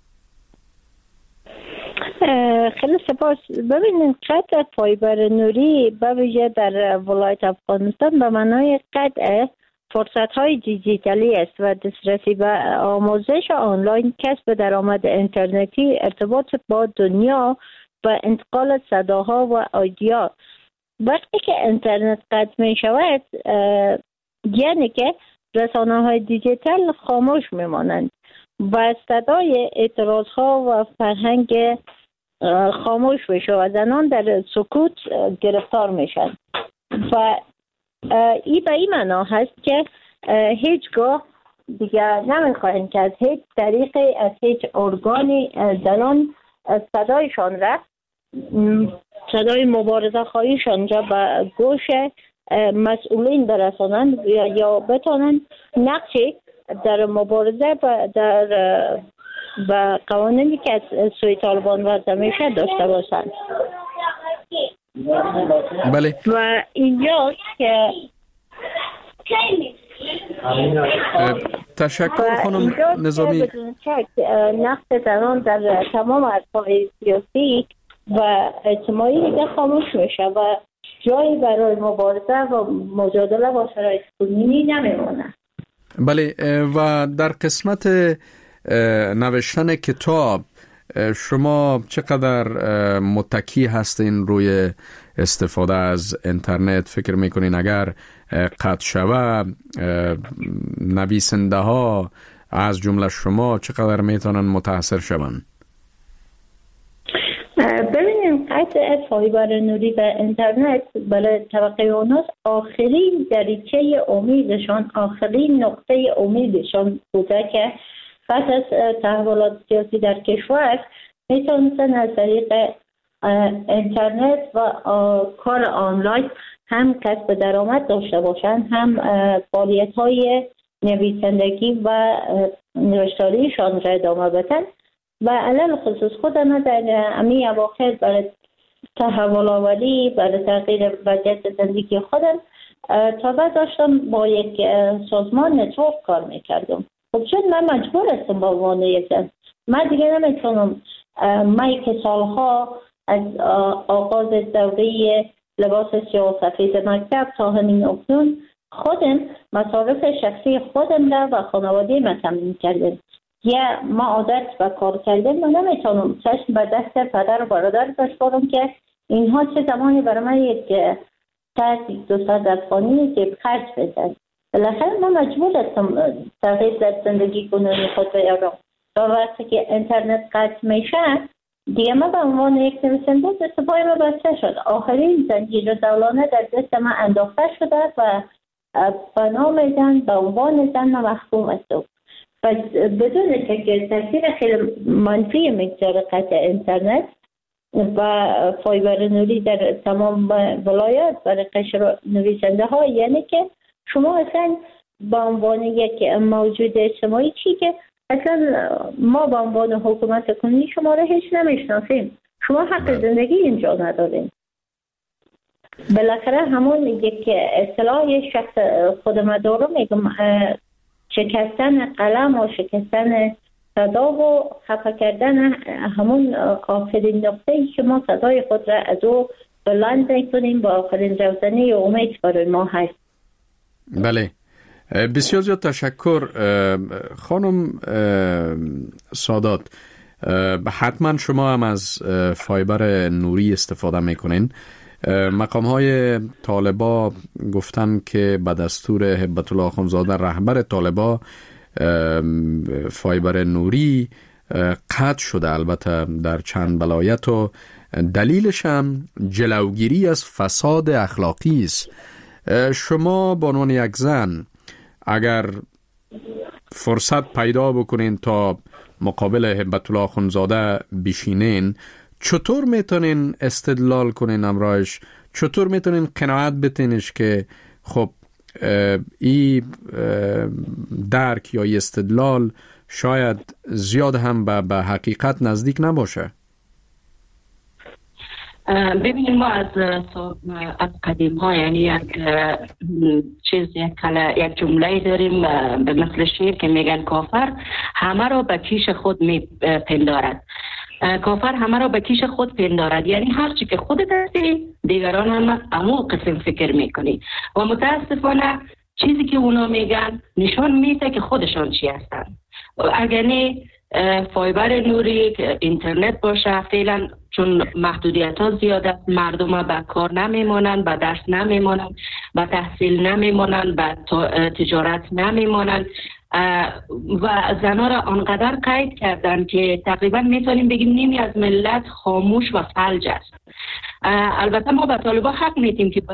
Speaker 9: خیلی سپاس. ببینید، قطع فایبر نوری به ویژه در ولایت افغانستان به معنای قطع فرصت‌های دیجیتالی است و دسترسی به آموزش آنلاین، کسب درآمد اینترنتی، ارتباط با دنیا و انتقال صداها و آیدیا. وقتی که اینترنت قطع می شود یعنی که رسانه‌های دیجیتال خاموش میمانند و صدای اعتراض‌ها و فرهنگ خاموش میشه و زنان در سکوت گرفتار میشن و این به این معنا هست که هیچگاه دیگر نمیخواهند که از هیچ طریقی، از هیچ ارگانی زنان صدایشان را، صدای مبارزه خواهیشان را به گوش مسئولین برسانند یا بتانند نقشی در مبارزه و قوانینی که از سوی طالبان وضع میشه داشته باشند.
Speaker 3: بله.
Speaker 9: و اینجاست که
Speaker 3: تشکر خانم نظامی.
Speaker 9: نقش زنان در تمام عرصه‌های سیاسی و اجتماعی دیگه خاموش میشه و جایی برای مبارزه و مجادله با شرایط کنونی نمیمونه.
Speaker 3: بله، و در قسمت نوشتن کتاب شما چقدر متکی هستین روی استفاده از اینترنت؟ فکر میکنین اگر قطع شود نویسنده ها از جمله شما چقدر میتونن متاثر شوند؟
Speaker 9: ببینیم، قطع فایبر نوری و اینترنت برای طبقه اوناس آخرین دریچه امیدشان، آخرین نقطه امیدشان بوده که پس از تحولات سیاسی در کشور میتونستن از طریق اینترنت و کار آنلاین هم کسب درآمد داشته باشند، هم فعالیت‌های نویسندگی و نوشتاریشان را ادامه بدن. و علل خصوص خودم در امی اواخر برای تحول آوری، برای تغییر وضعیت زندگی خودم تا بعد داشتم با یک سازمان نتورک کار میکردم. خب چون من مجبور هستم با عنوان یک زن، من دیگه نمیتونم، من که سالها از آغاز دوره لباس سیاه و سفید مکتب تا همین اکنون خودم مصارف شخصی خودم را و خانواده من تامین کردم. یا ما عادت و کار کردم و نمیتونم چشم به دست پدر و برادر بسپارم که اینها چه زمانی برای من یک 200 افغانی که خرج بدن. بالاخره من مجبور هستم تغییر در زندگی کنونی خود بیارم. و وقتی که اینترنت قطع میشه دیگه من به عنوان یک نویسنده دست پای من بسته شد. آخرین زنجیر دولانه در دست من انداخته شده و بنا میدن به عنوان زن محکوم هستم. و بدون که تاثیر خیلی منفی میگذاره قطع اینترنت و فایبر نوری در تمام ولایات برای قشر نویسنده ها، یعنی که شما اصلا با عنوان یک موجود اجتماعی چی که اصلا ما با عنوان حکومت کنونی شما را هیچ نمیشناسیم، شما حق زندگی اینجا نداریم. بالاخره همون یک اصطلاح شخص خودم دارم میگم شکستن قلم و شکستن صدا و خفه کردن همون آخرین نقطه‌ای که ما صدای خود را از او بلند میکنیم با آخرین روزنه امید برای ما هست.
Speaker 3: بله، بسیار زیاد تشکر خانم سادات. حتما شما هم از فایبر نوری استفاده میکنین. مقام های طالبا گفتن که به دستور هبت الله اخوندزاده رهبر طالبا فایبر نوری قطع شده، البته در چند ولایت، و دلیلش هم جلوگیری از فساد اخلاقی است. شما به عنوان یک زن اگر فرصت پیدا بکنین تا مقابل هبت الله اخوندزاده بشینین، چطور میتونین استدلال کنین امرایش؟ چطور میتونین قناعت بتینش که خب ای درک یا ای استدلال شاید زیاد هم به حقیقت نزدیک نباشه؟
Speaker 10: ببینید ما از قدیم ها یعنی یک جمله داریم به مثل شیر که میگن کافر همه را به کیش خود میپندارد. کافر همه را به کیش خود پندارد، یعنی هر چی که خودت هستی دیگران هم همون قسم فکر میکنی و متاسفانه چیزی که اونا میگن نشان میده که خودشان چی هستن. اگر نه فایبر نوری اینترنت باشه فعلا چون محدودیت ها زیاد است، مردم به کار نمیمونن، به درس نمیمونن، به تحصیل نمیمونن، به تجارت نمیمونن و زنها را آنقدر قید کردن که تقریبا میتونیم بگیم نیمی از ملت خاموش و فلج است. البته ما به طالبا حق میدیم که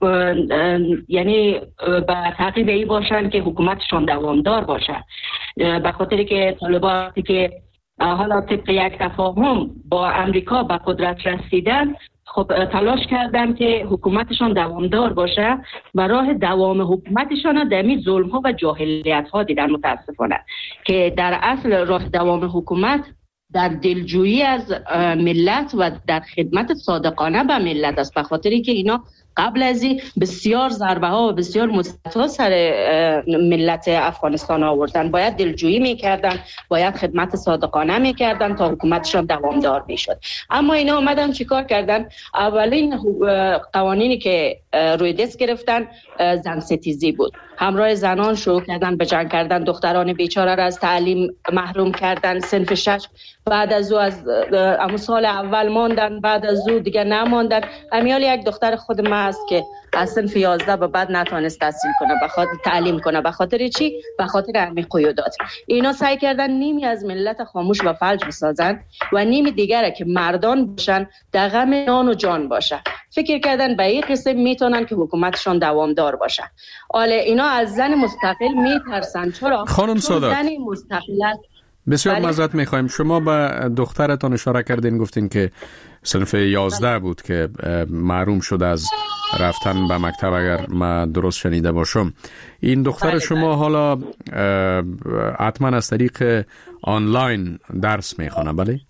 Speaker 10: یعنی به تعقیب ای باشن که حکومتشان دوامدار باشه، به خاطر که طالبا که حالا طبق یک تفاهم با امریکا به قدرت رسیدن، خب تلاش کردن که حکومتشان دوامدار باشه و راه دوام حکومتشان دمی ظلم ها و جاهلیت ها دیدن متاسفانه، که در اصل راه دوام حکومت در دلجویی از ملت و در خدمت صادقانه به ملت است، به خاطری که اینا قبل از این بسیار ضربه ها و بسیار مصیبت سر ملت افغانستان آوردن. باید دلجویی میکردن، باید خدمت صادقانه میکردن تا حکومتشان دوامدار میشد. اما اینا اومدن چیکار کردن؟ اولین قوانینی که روی دست گرفتن زن ستیزی بود. همراه زنان شروع کردن به جنگ کردن، دختران بیچاره را از تعلیم محروم کردن. صنف 6 بعد از او از سال اول ماندن، بعد از او دیگه نماندن. امیال یک دختر خود ما است که از صنف 11 به بعد نتونست تحصیل کنه، بخاطر تعلیم کنه. به خاطر چی؟ به خاطر همین قیودات. اینا سعی کردن نیمی از ملت خاموش و فلج بسازن و نیمی دیگره که مردان باشن در غم نان و جان باشه. فکر کردن به این قسم میتونن که حکومتشان دوامدار باشه. حالا اینا از زن مستقل میترسن. چرا؟
Speaker 3: خانم سادات،
Speaker 10: زن مستقل
Speaker 3: بسیار معذرت میخوایم. شما به دخترتان اشاره کردین، گفتین که صنف 11 بود که محروم شد از رفتن به مکتب، اگر من درست شنیده باشم. این دختر شما حالا حتما از طریق آنلاین درس میخونه، بله؟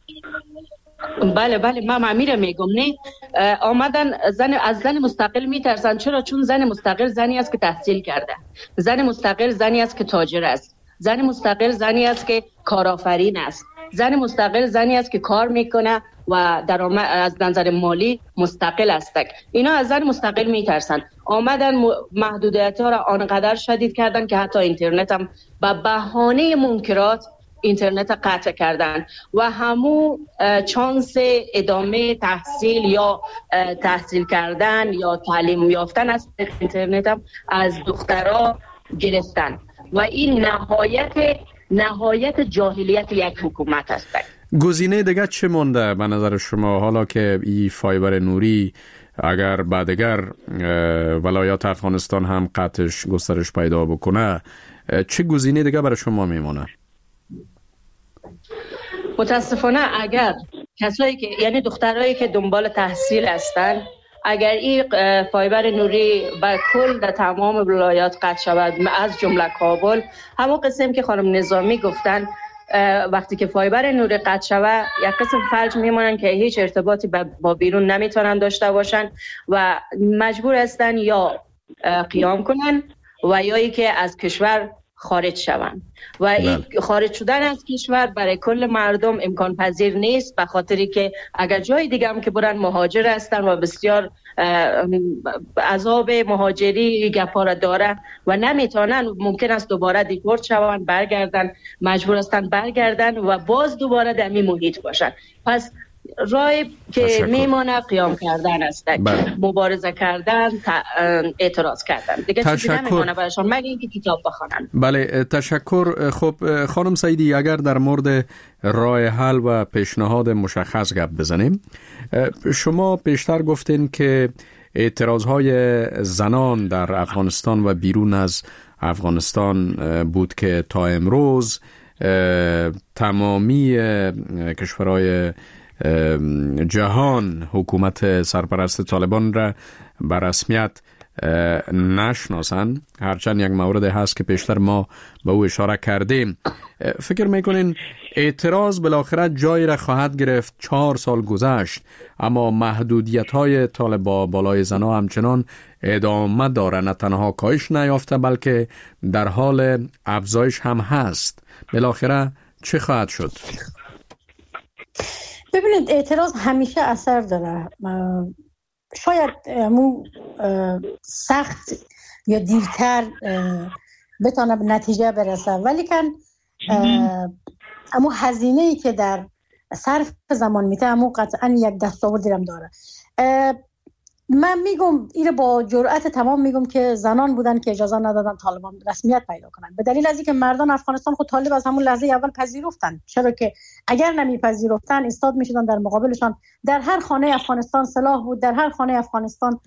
Speaker 10: بله من معمیره میگم. نه آمدن از زن مستقل میترسن. چرا؟ چون زن مستقل زنی است که تحصیل کرده، زن مستقل زنی است که تاجر است، زن مستقل زنی است که کارآفرین است، زن مستقل زنی است که کار میکنه و درآمد از نظر مالی مستقل هستند. اینا از زن مستقل میترسن. آمدن محدودیت‌ها را آنقدر شدید کردن که حتی اینترنت هم به بهانه منکرات اینترنت قطع کردن و همو چانس ادامه تحصیل یا تحصیل کردن یا تعلیم یافتن از اینترنت هم از دخترها گرفتن و این نهایت جاهلیت یک حکومت است.
Speaker 3: گزینه دیگه چه مونده به نظر شما حالا که این فایبر نوری اگر بعدگر ولایات افغانستان هم قطعش گسترش پیدا بکنه چه گزینه دیگه برای شما میمونه؟
Speaker 10: متاسفانه اگر کسایی که یعنی دخترایی که دنبال تحصیل هستن اگر این فایبر نوری به کل در تمام ولایات قطع شود از جمله کابل، همون قسم که خانم نظامی گفتن وقتی که فایبر نوری قطع شود یک قسم فلج میمونن که هیچ ارتباطی با بیرون نمیتونن داشته باشن و مجبور هستن یا قیام کنن و یا ای که از کشور خارج شوند و این خارج شدن از کشور برای کل مردم امکان پذیر نیست، به خاطری که اگر جای دیگه هم که برن مهاجر هستن و بسیار عذاب مهاجری گپارا داره و نمیتونن، ممکن است دوباره دیپورت شوند، برگردن، مجبور هستن برگردن و باز دوباره در این محیط باشن. پس رای که میمانه قیام کردن است، مبارزه کردن، اعتراض کردن، دیگه چیزی نمیمانه برایشان مگه اینکه کتاب بخوانن.
Speaker 3: بله تشکر. خب خانم سعیدی اگر در مورد راه حل و پیشنهاد مشخص گپ بزنیم، شما پیشتر گفتین که اعتراضهای زنان در افغانستان و بیرون از افغانستان بود که تا امروز تمامی کشورهای جهان حکومت سرپرست طالبان را به رسمیت نشناسند، هرچند یک مورد هست که پیشتر ما به او اشاره کردیم. فکر میکنین اعتراض بالاخره جایی را خواهد گرفت؟ 4 سال گذشت اما محدودیت های طالب بالای زنها همچنان ادامه داره، نه تنها کاهش نیافته بلکه در حال افزایش هم هست. بالاخره چه خواهد شد؟
Speaker 8: ببینید اعتراض همیشه اثر داره، شاید سخت یا دیرتر بتونه به نتیجه برسه، ولی کن اما هزینه‌ای که در صرف زمان میده اما قطعا یک دستاوردی هم داره. من میگم این با جرأت تمام میگم که زنان بودن که اجازه ندادن طالبان رسمیت پیدا کنن، به دلیل از اینکه مردان افغانستان خود طالب از همون لحظه اول پذیرفتن، چرا که اگر نمیپذیرفتن ایستاد میشدن در مقابلشان. در هر خانه افغانستان سلاح بود، در هر خانه افغانستان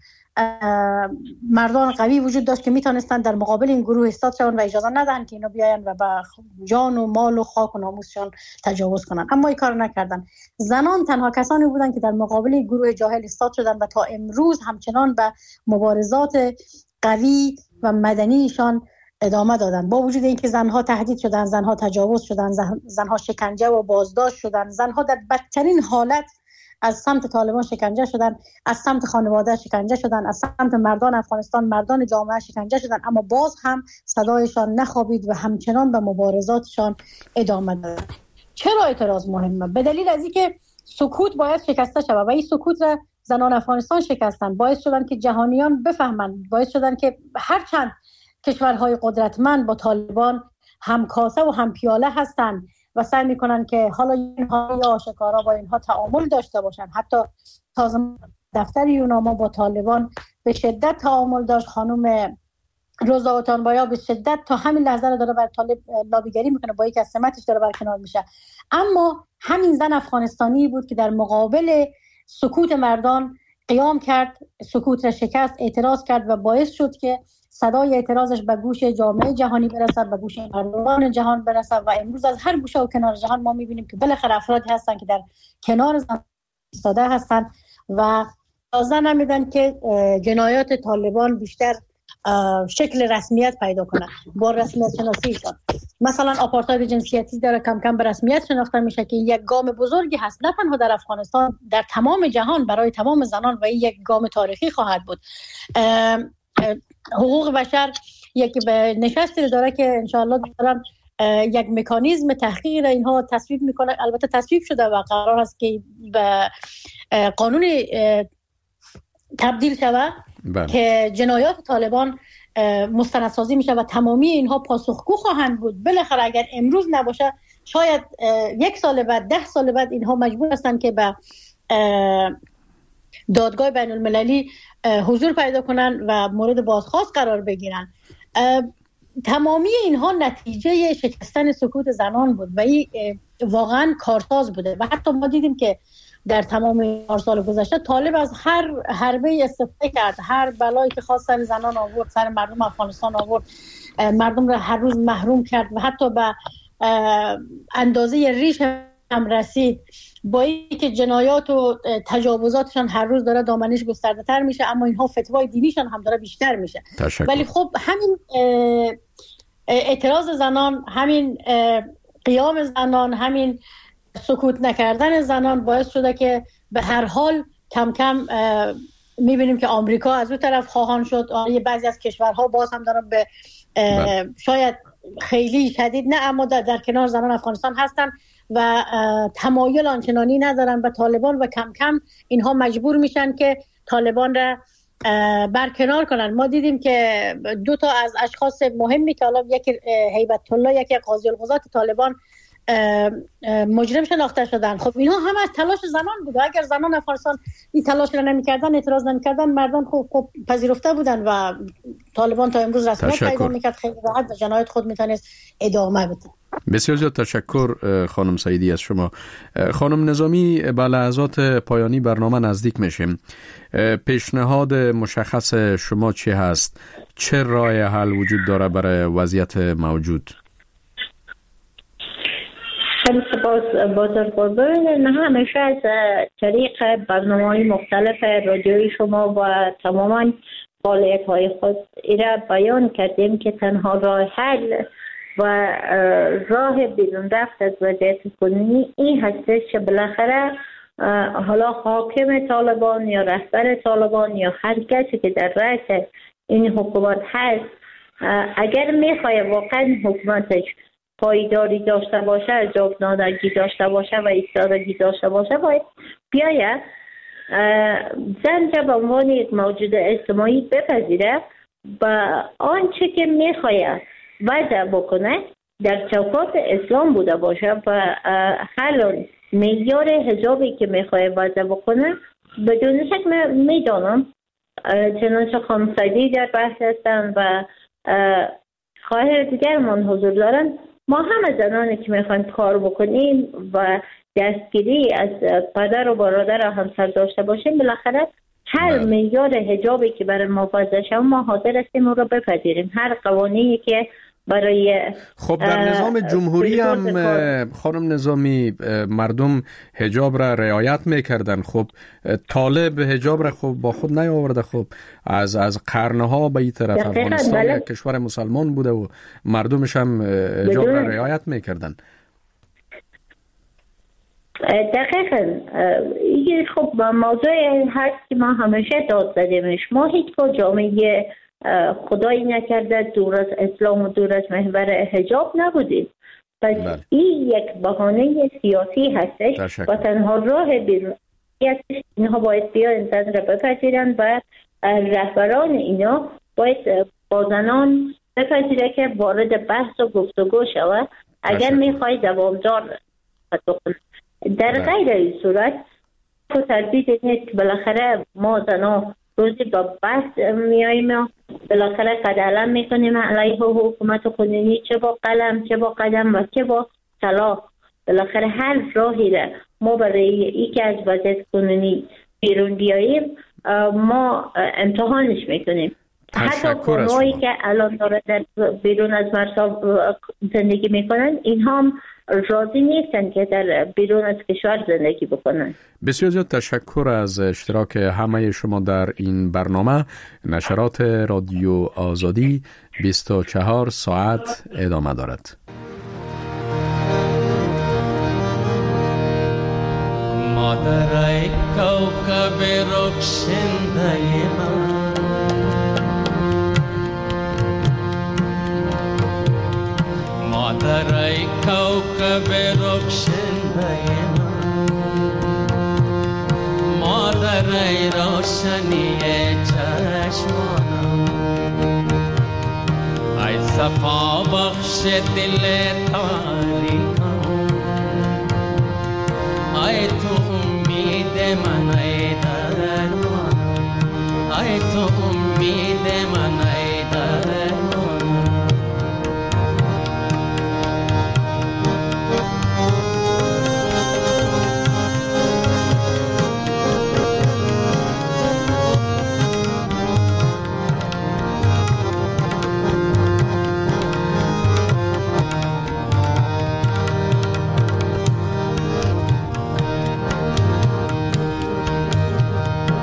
Speaker 8: مردان قوی وجود داشت که میتونستن در مقابل این گروه ایستاد شون و اجازه ندهن که اینا بیاین و به جان و مال و خاک و ناموسشون تجاوز کنن، اما این کار نکردن. زنان تنها کسانی بودن که در مقابل گروه جاهل ایستاد شدن و تا امروز همچنان به مبارزات قوی و مدنیشان ادامه دادن، با وجود اینکه زنها تهدید شدن، زنها تجاوز شدن، زنها شکنجه و بازداشت شدن، زنها در بدترین حالت از سمت طالبان شکنجه شدن، از سمت خانواده شکنجه شدن، از سمت مردان افغانستان، مردان جامعه شکنجه شدن، اما باز هم صدایشان نخوابید و همچنان به مبارزاتشان ادامه دادن. چرا اعتراض مهمه؟ به دلیل از اینکه سکوت باید شکسته شود و این سکوت را زنان افغانستان شکستن، باعث شدن که جهانیان بفهمند، باعث شدن که هرچند کشورهای قدرتمند با طالبان هم کاسه و هم پیاله هستند و سعی میکنن که حالا اینها یا آشکارا با اینها تعامل داشته باشن. حتی تازه دفتر یوناما با طالبان به شدت تعامل داشت، خانم روزا اوتانبایا به شدت تا همین لحظه رو داره بر طالب لابیگری میکنه، با یک از سمتش داره برکنار میشه. اما همین زن افغانستانی بود که در مقابل سکوت مردان قیام کرد، سکوت را شکست، اعتراض کرد و باعث شد که صدای اعتراضش به گوش جامعه جهانی برسد، به گوش مردمان جهان برسد و امروز از هر گوشه و کنار جهان ما میبینیم که بالاخره افرادی هستن که در کنار زن ایستاده هستن و اجازه نمیدن که جنایات طالبان بیشتر شکل رسمیت پیدا کنه. با رسمیت شناسیشان مثلا آپارتاید جنسیتی داره کم کم به رسمیت شناخته میشه که یک گام بزرگی هست، نه تنها در افغانستان، در تمام جهان برای تمام زنان و یک گام تاریخی خواهد بود. حقوق بشر یک نشستی داره که انشاءالله دارن یک مکانیزم تحقیق را اینها تصویب میکنه. البته تصویب شده و قرار است که به قانون تبدیل شود که جنایات طالبان مستندسازی میشه و تمامی اینها پاسخگو خواهند بود. بالاخره اگر امروز نباشه شاید 1 سال بعد 10 سال بعد اینها مجبور هستند که به دادگاه بین المللی حضور پیدا کنن و مورد بازخواست قرار بگیرن. تمامی اینها نتیجه شکستن سکوت زنان بود و این واقعا کارساز بوده و حتی ما دیدیم که در تمام 4 سال گذشته طالب از هر حربه استفاده کرد، هر بلایی که خواست سر زنان آورد، سر مردم افغانستان آورد، مردم را هر روز محروم کرد و حتی به اندازه ریش هم رسید. با اینکه جنایات و تجاوزاتشان هر روز داره دامنش گسترده تر میشه، اما اینها فتوای دینیشان هم داره بیشتر میشه. ولی خب همین اعتراض زنان، همین قیام زنان، همین سکوت نکردن زنان باعث شده که به هر حال کم کم میبینیم که آمریکا از اون طرف خواهان شد. بعضی از کشورها باز هم دارن به شاید خیلی شدید نه اما در کنار زنان افغانستان هستن و تمایل آنچنانی ندارن به طالبان و کم کم اینها مجبور میشن که طالبان را برکنار کنن. ما دیدیم که 2 تا از اشخاص مهمی که حالا یکی هیبت الله، یکی قاضی القضات طالبان مجرم شناخته شدن. خب اینها هم از تلاش زنان بود. اگر زنان افغانستان این تلاش را نمی‌کردن، اعتراض نمی‌کردن، مردان خب پذیرفته بودن و طالبان تا امروز رسمیت پیدا می‌کرد، خیلی راحت به جنایت خود می‌تونست ادامه بده.
Speaker 3: بسیار زیاد تشکر خانم سعیدی از شما. خانم نظامی، به لحظات پایانی برنامه نزدیک میشیم. پیشنهاد مشخص شما چی هست؟ چه راه حل وجود داره برای وضعیت موجود؟
Speaker 9: خیلی سپاس بزرگواران. همیشه از طریق برنامه‌های مختلف رادیویی شما و تماما فعالیت‌های خود ایرا بیان کردیم که تنها راه حل و راه بیرون رفت از وضعیت کنونی این هستش که بالاخره حالا حاکم طالبان یا رهبر طالبان یا هر کسی که در رأس این حکومت هست، اگر میخواه واقعا حکومتش پایداری داشته باشه، جاودانگی داشته باشه و ایستادگی داشته باشه، باید بیاید زن به عنوان یک موجود اجتماعی بپذیره و آنچه که میخواه وضع بکنه در چوکات اسلام بوده باشه و حالا معیار حجابی که میخواه وضع بکنه بدون شک میدانم چنانچه خانم سعیدی در بحث هستن و خواهر دیگرمان حضور دارن. ما همه زنانی که میخوایم کار بکنیم و دستگیری از پدر و برادر و همسر داشته باشیم، بالاخره هر معیار حجابی که برای ما وضع شد ما حاضر هستیم اون رو بپذیریم. هر قوانینی که برای
Speaker 3: خب در نظام جمهوری هم خانم نظامی مردم حجاب را رعایت میکردن. خب طالب حجاب را خب با خود نیاورده. خب از قرنها به این طرف افغانستان یک کشور مسلمان بوده و مردمش هم حجاب را رعایت میکردن.
Speaker 9: دقیقاً این خب موضوع هست که ما همیشه داد زدیمش. ما هیچ جامعه خدایی نکرده دور از اسلام و دور از محور حجاب نبودیم. پس این یک بهانه سیاسی هستش و تنها راه بیرون اینها باید بیاین زن را بپذیرن و رهبران اینا باید با زنان بپذیره که وارد بحث و گفتگو شود اگر میخوای دوامدار بکنه. در غیر این صورت تو تردید نیست که بالاخره ما زنان روزی با بحث میاییم و بالاخره قدم میکنیم علیه حکومت کنونی، چه با قلم چه با قدم و چه با سلاح. بالاخره هر راهی را ما برای ای که از وضعیت کنونی بیرون بیاییم ما امتحانش میکنیم. حتی قومایی که الان داره در بیرون از مرزها زندگی میکنن اینها هم راضی نیستن که در بیرون از کشور زندگی بکنن.
Speaker 3: بسیار زیاد تشکر از اشتراک همه شما در این برنامه. نشرات رادیو آزادی 24 ساعت ادامه دارد.
Speaker 11: مادرای کوكب رخشنده من، مادر کوکب رخشنده من، مادر ای روشنی چشمانم، ای صفا بخش دل تاریکم، ای تو امید من ای درمانم، ای تو امید من ای درمانم.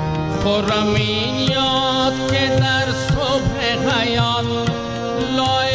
Speaker 11: خورم این یاد که در صبح حیات لای